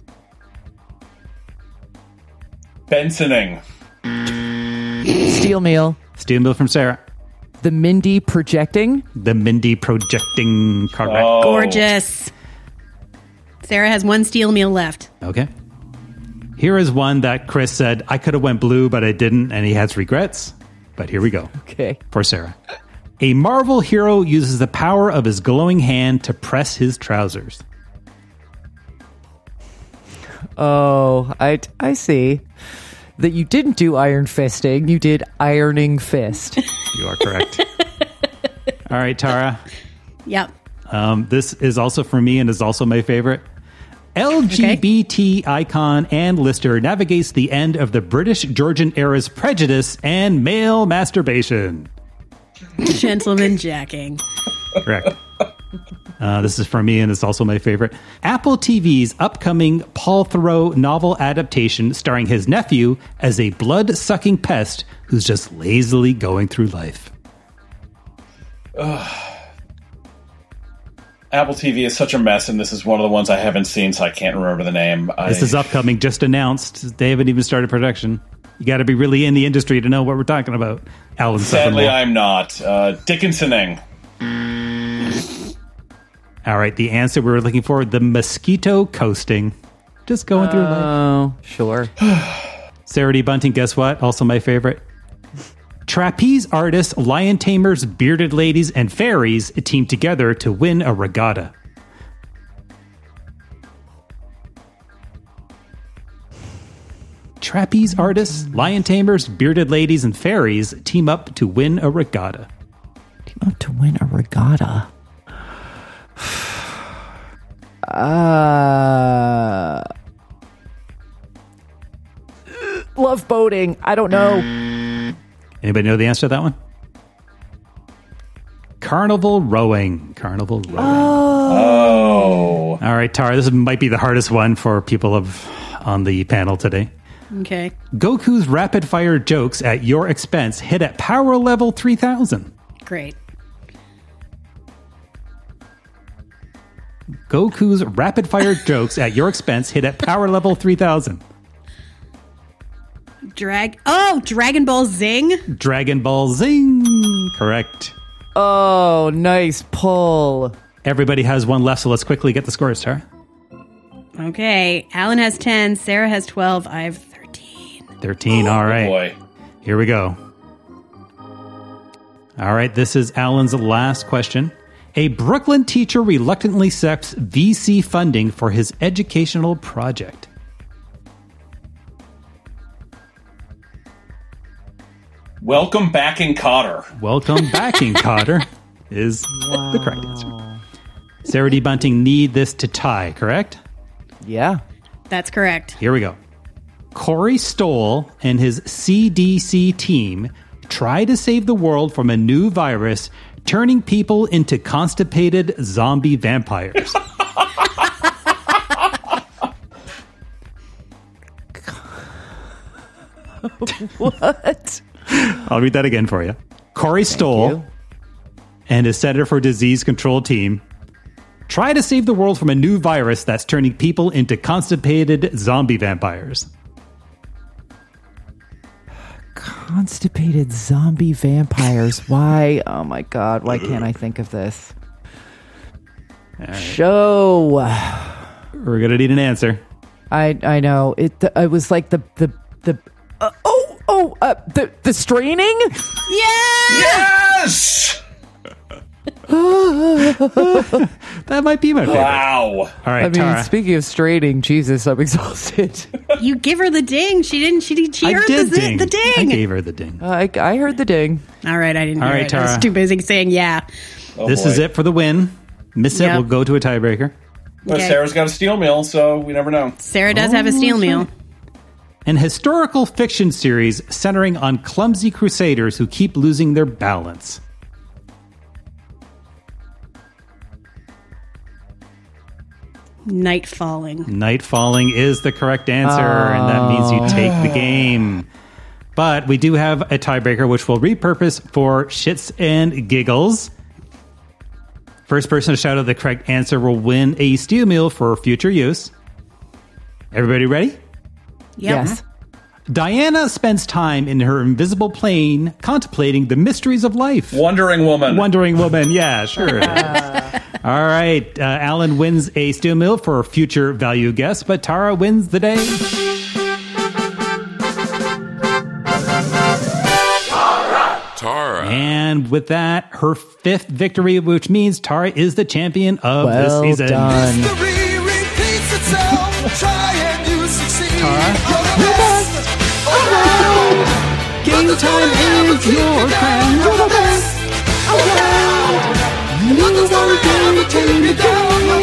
Bensoning. Steel meal. Steel meal from Sarah. The Mindy projecting. The Mindy projecting, correct. Oh. Gorgeous. Sarah has one steel meal left. Okay. Here is one that Chris said, I could have went blue, but I didn't, and he has regrets. But here we go. Okay. For Sarah. A Marvel hero uses the power of his glowing hand to press his trousers. Oh, I, I see. That you didn't do iron fisting, you did ironing fist. You are correct. All right, Tara. Yep. Um, this is also for me and is also my favorite. L G B T okay. icon and lister navigates the end of the British Georgian era's prejudice and male masturbation. Gentleman jacking. Correct. Uh, this is for me and it's also my favorite. Apple T V's upcoming Paul Theroux novel adaptation starring his nephew as a blood-sucking pest who's just lazily going through life. Ugh. Apple T V is such a mess, and this is one of the ones I haven't seen, so I can't remember the name. I... This is upcoming, just announced. They haven't even started production. You got to be really in the industry to know what we're talking about. Alan Sadly, I'm not. Uh, Dickinsoning. All right, the answer we were looking for, the mosquito coasting. Just going through life. Oh, sure. Sarah D. Bunting, guess what? Also my favorite. Trapeze artists, lion tamers, bearded ladies, and fairies team together to win a regatta. Trapeze artists, lion tamers, bearded ladies, and fairies team up to win a regatta. Team up to win a regatta. Uh, love boating. I don't know. Anybody know the answer to that one? Carnival rowing. Carnival rowing. Oh. All right, Tara, this might be the hardest one for people of on the panel today. Okay. Goku's rapid-fire jokes at your expense hit at power level three thousand. Great. Goku's rapid-fire jokes at your expense hit at power level three thousand. Drag. Oh, Dragon Ball Zing. Dragon Ball Zing. Correct. Oh, nice pull. Everybody has one left, so let's quickly get the scores, Tara. Okay. Alan has ten. Sarah has twelve. I have thirteen. thirteen, all right. Oh, boy. Here we go. All right, this is Alan's last question. A Brooklyn teacher reluctantly accepts V C funding for his educational project. Welcome back in Cotter. Welcome back in Cotter is wow. the correct answer. Sarah D. Bunting need this to tie, correct? Yeah. That's correct. Here we go. Corey Stoll and his C D C team try to save the world from a new virus, turning people into constipated zombie vampires. What? I'll read that again for you. Corey Stoll you. and his Center for Disease Control team try to save the world from a new virus that's turning people into constipated zombie vampires. Constipated zombie vampires. Why? Oh my God. Why can't I think of this? Right. Show. We're going to need an answer. I I know. It It was like the... the, the uh, oh, oh, uh, the, the straining? Yes! That might be my favorite. Wow. All right, I mean, Tara. speaking of straining, Jesus, I'm exhausted. You give her the ding. She didn't. She did. She I heard did the, ding. the ding. I gave her the ding. Uh, I, I heard the ding. All right, I didn't All hear right, it. I was Tara. too busy saying yeah. Oh, this boy. is it for the win. Miss it, Yep. we'll go to a tiebreaker. But Okay. Sarah's got a steel mill, so we never know. Sarah does Oh, have a steel meal. An historical fiction series centering on clumsy crusaders who keep losing their balance. Night falling. Night falling is the correct answer, and that means you take the game. But we do have a tiebreaker, which we'll repurpose for shits and giggles. First person to shout out the correct answer will win a steel meal for future use. Everybody ready? Yep. Yes. Diana spends time in her invisible plane contemplating the mysteries of life. Wondering Woman. Wondering Woman, yeah, sure. All right, uh, Alan wins a steel mill for a future value guess, but Tara wins the day. Tara. And with that, her fifth victory, which means Tara is the champion of Well this season. done. Tara. Game time is your crown. You're the best around. You are guaranteed to go.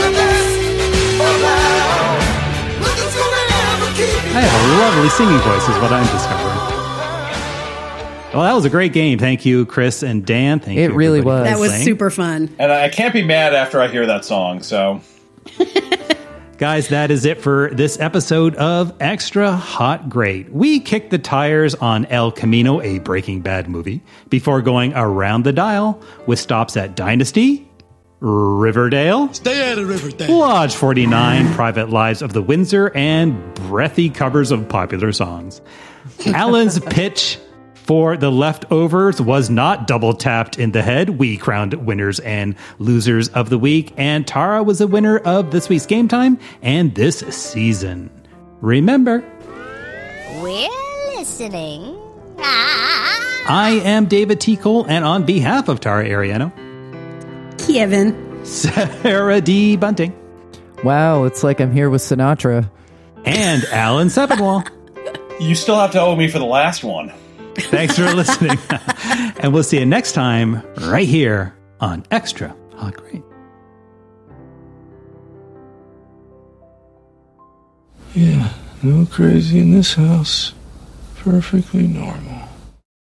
I have a lovely singing voice is what I'm discovering. Well, that was a great game. Thank you, Chris and Dan. Thank It you. really everybody, was. That for was playing. super fun. And I can't be mad after I hear that song, so... Guys, that is it for this episode of Extra Hot Great. We kicked the tires on El Camino, a Breaking Bad movie, before going around the dial with stops at Dynasty, Riverdale, Stay out of Riverdale. Lodge forty-nine, Private Lives of the Windsor, and breathy covers of popular songs. Alan's pitch for The Leftovers was not double tapped in the head. We crowned winners and losers of the week, and Tara was the winner of this week's Game Time and this season. Remember, We're listening. Ah. I am David T. Cole, and on behalf of Tara Ariano, Kevin, Sarah D. Bunting, Wow, it's like I'm here with Sinatra. and Alan Sepinwall. You still have to owe me for the last one. Thanks for listening. And we'll see you next time right here on Extra Hot Great. Yeah, no crazy in this house. Perfectly normal.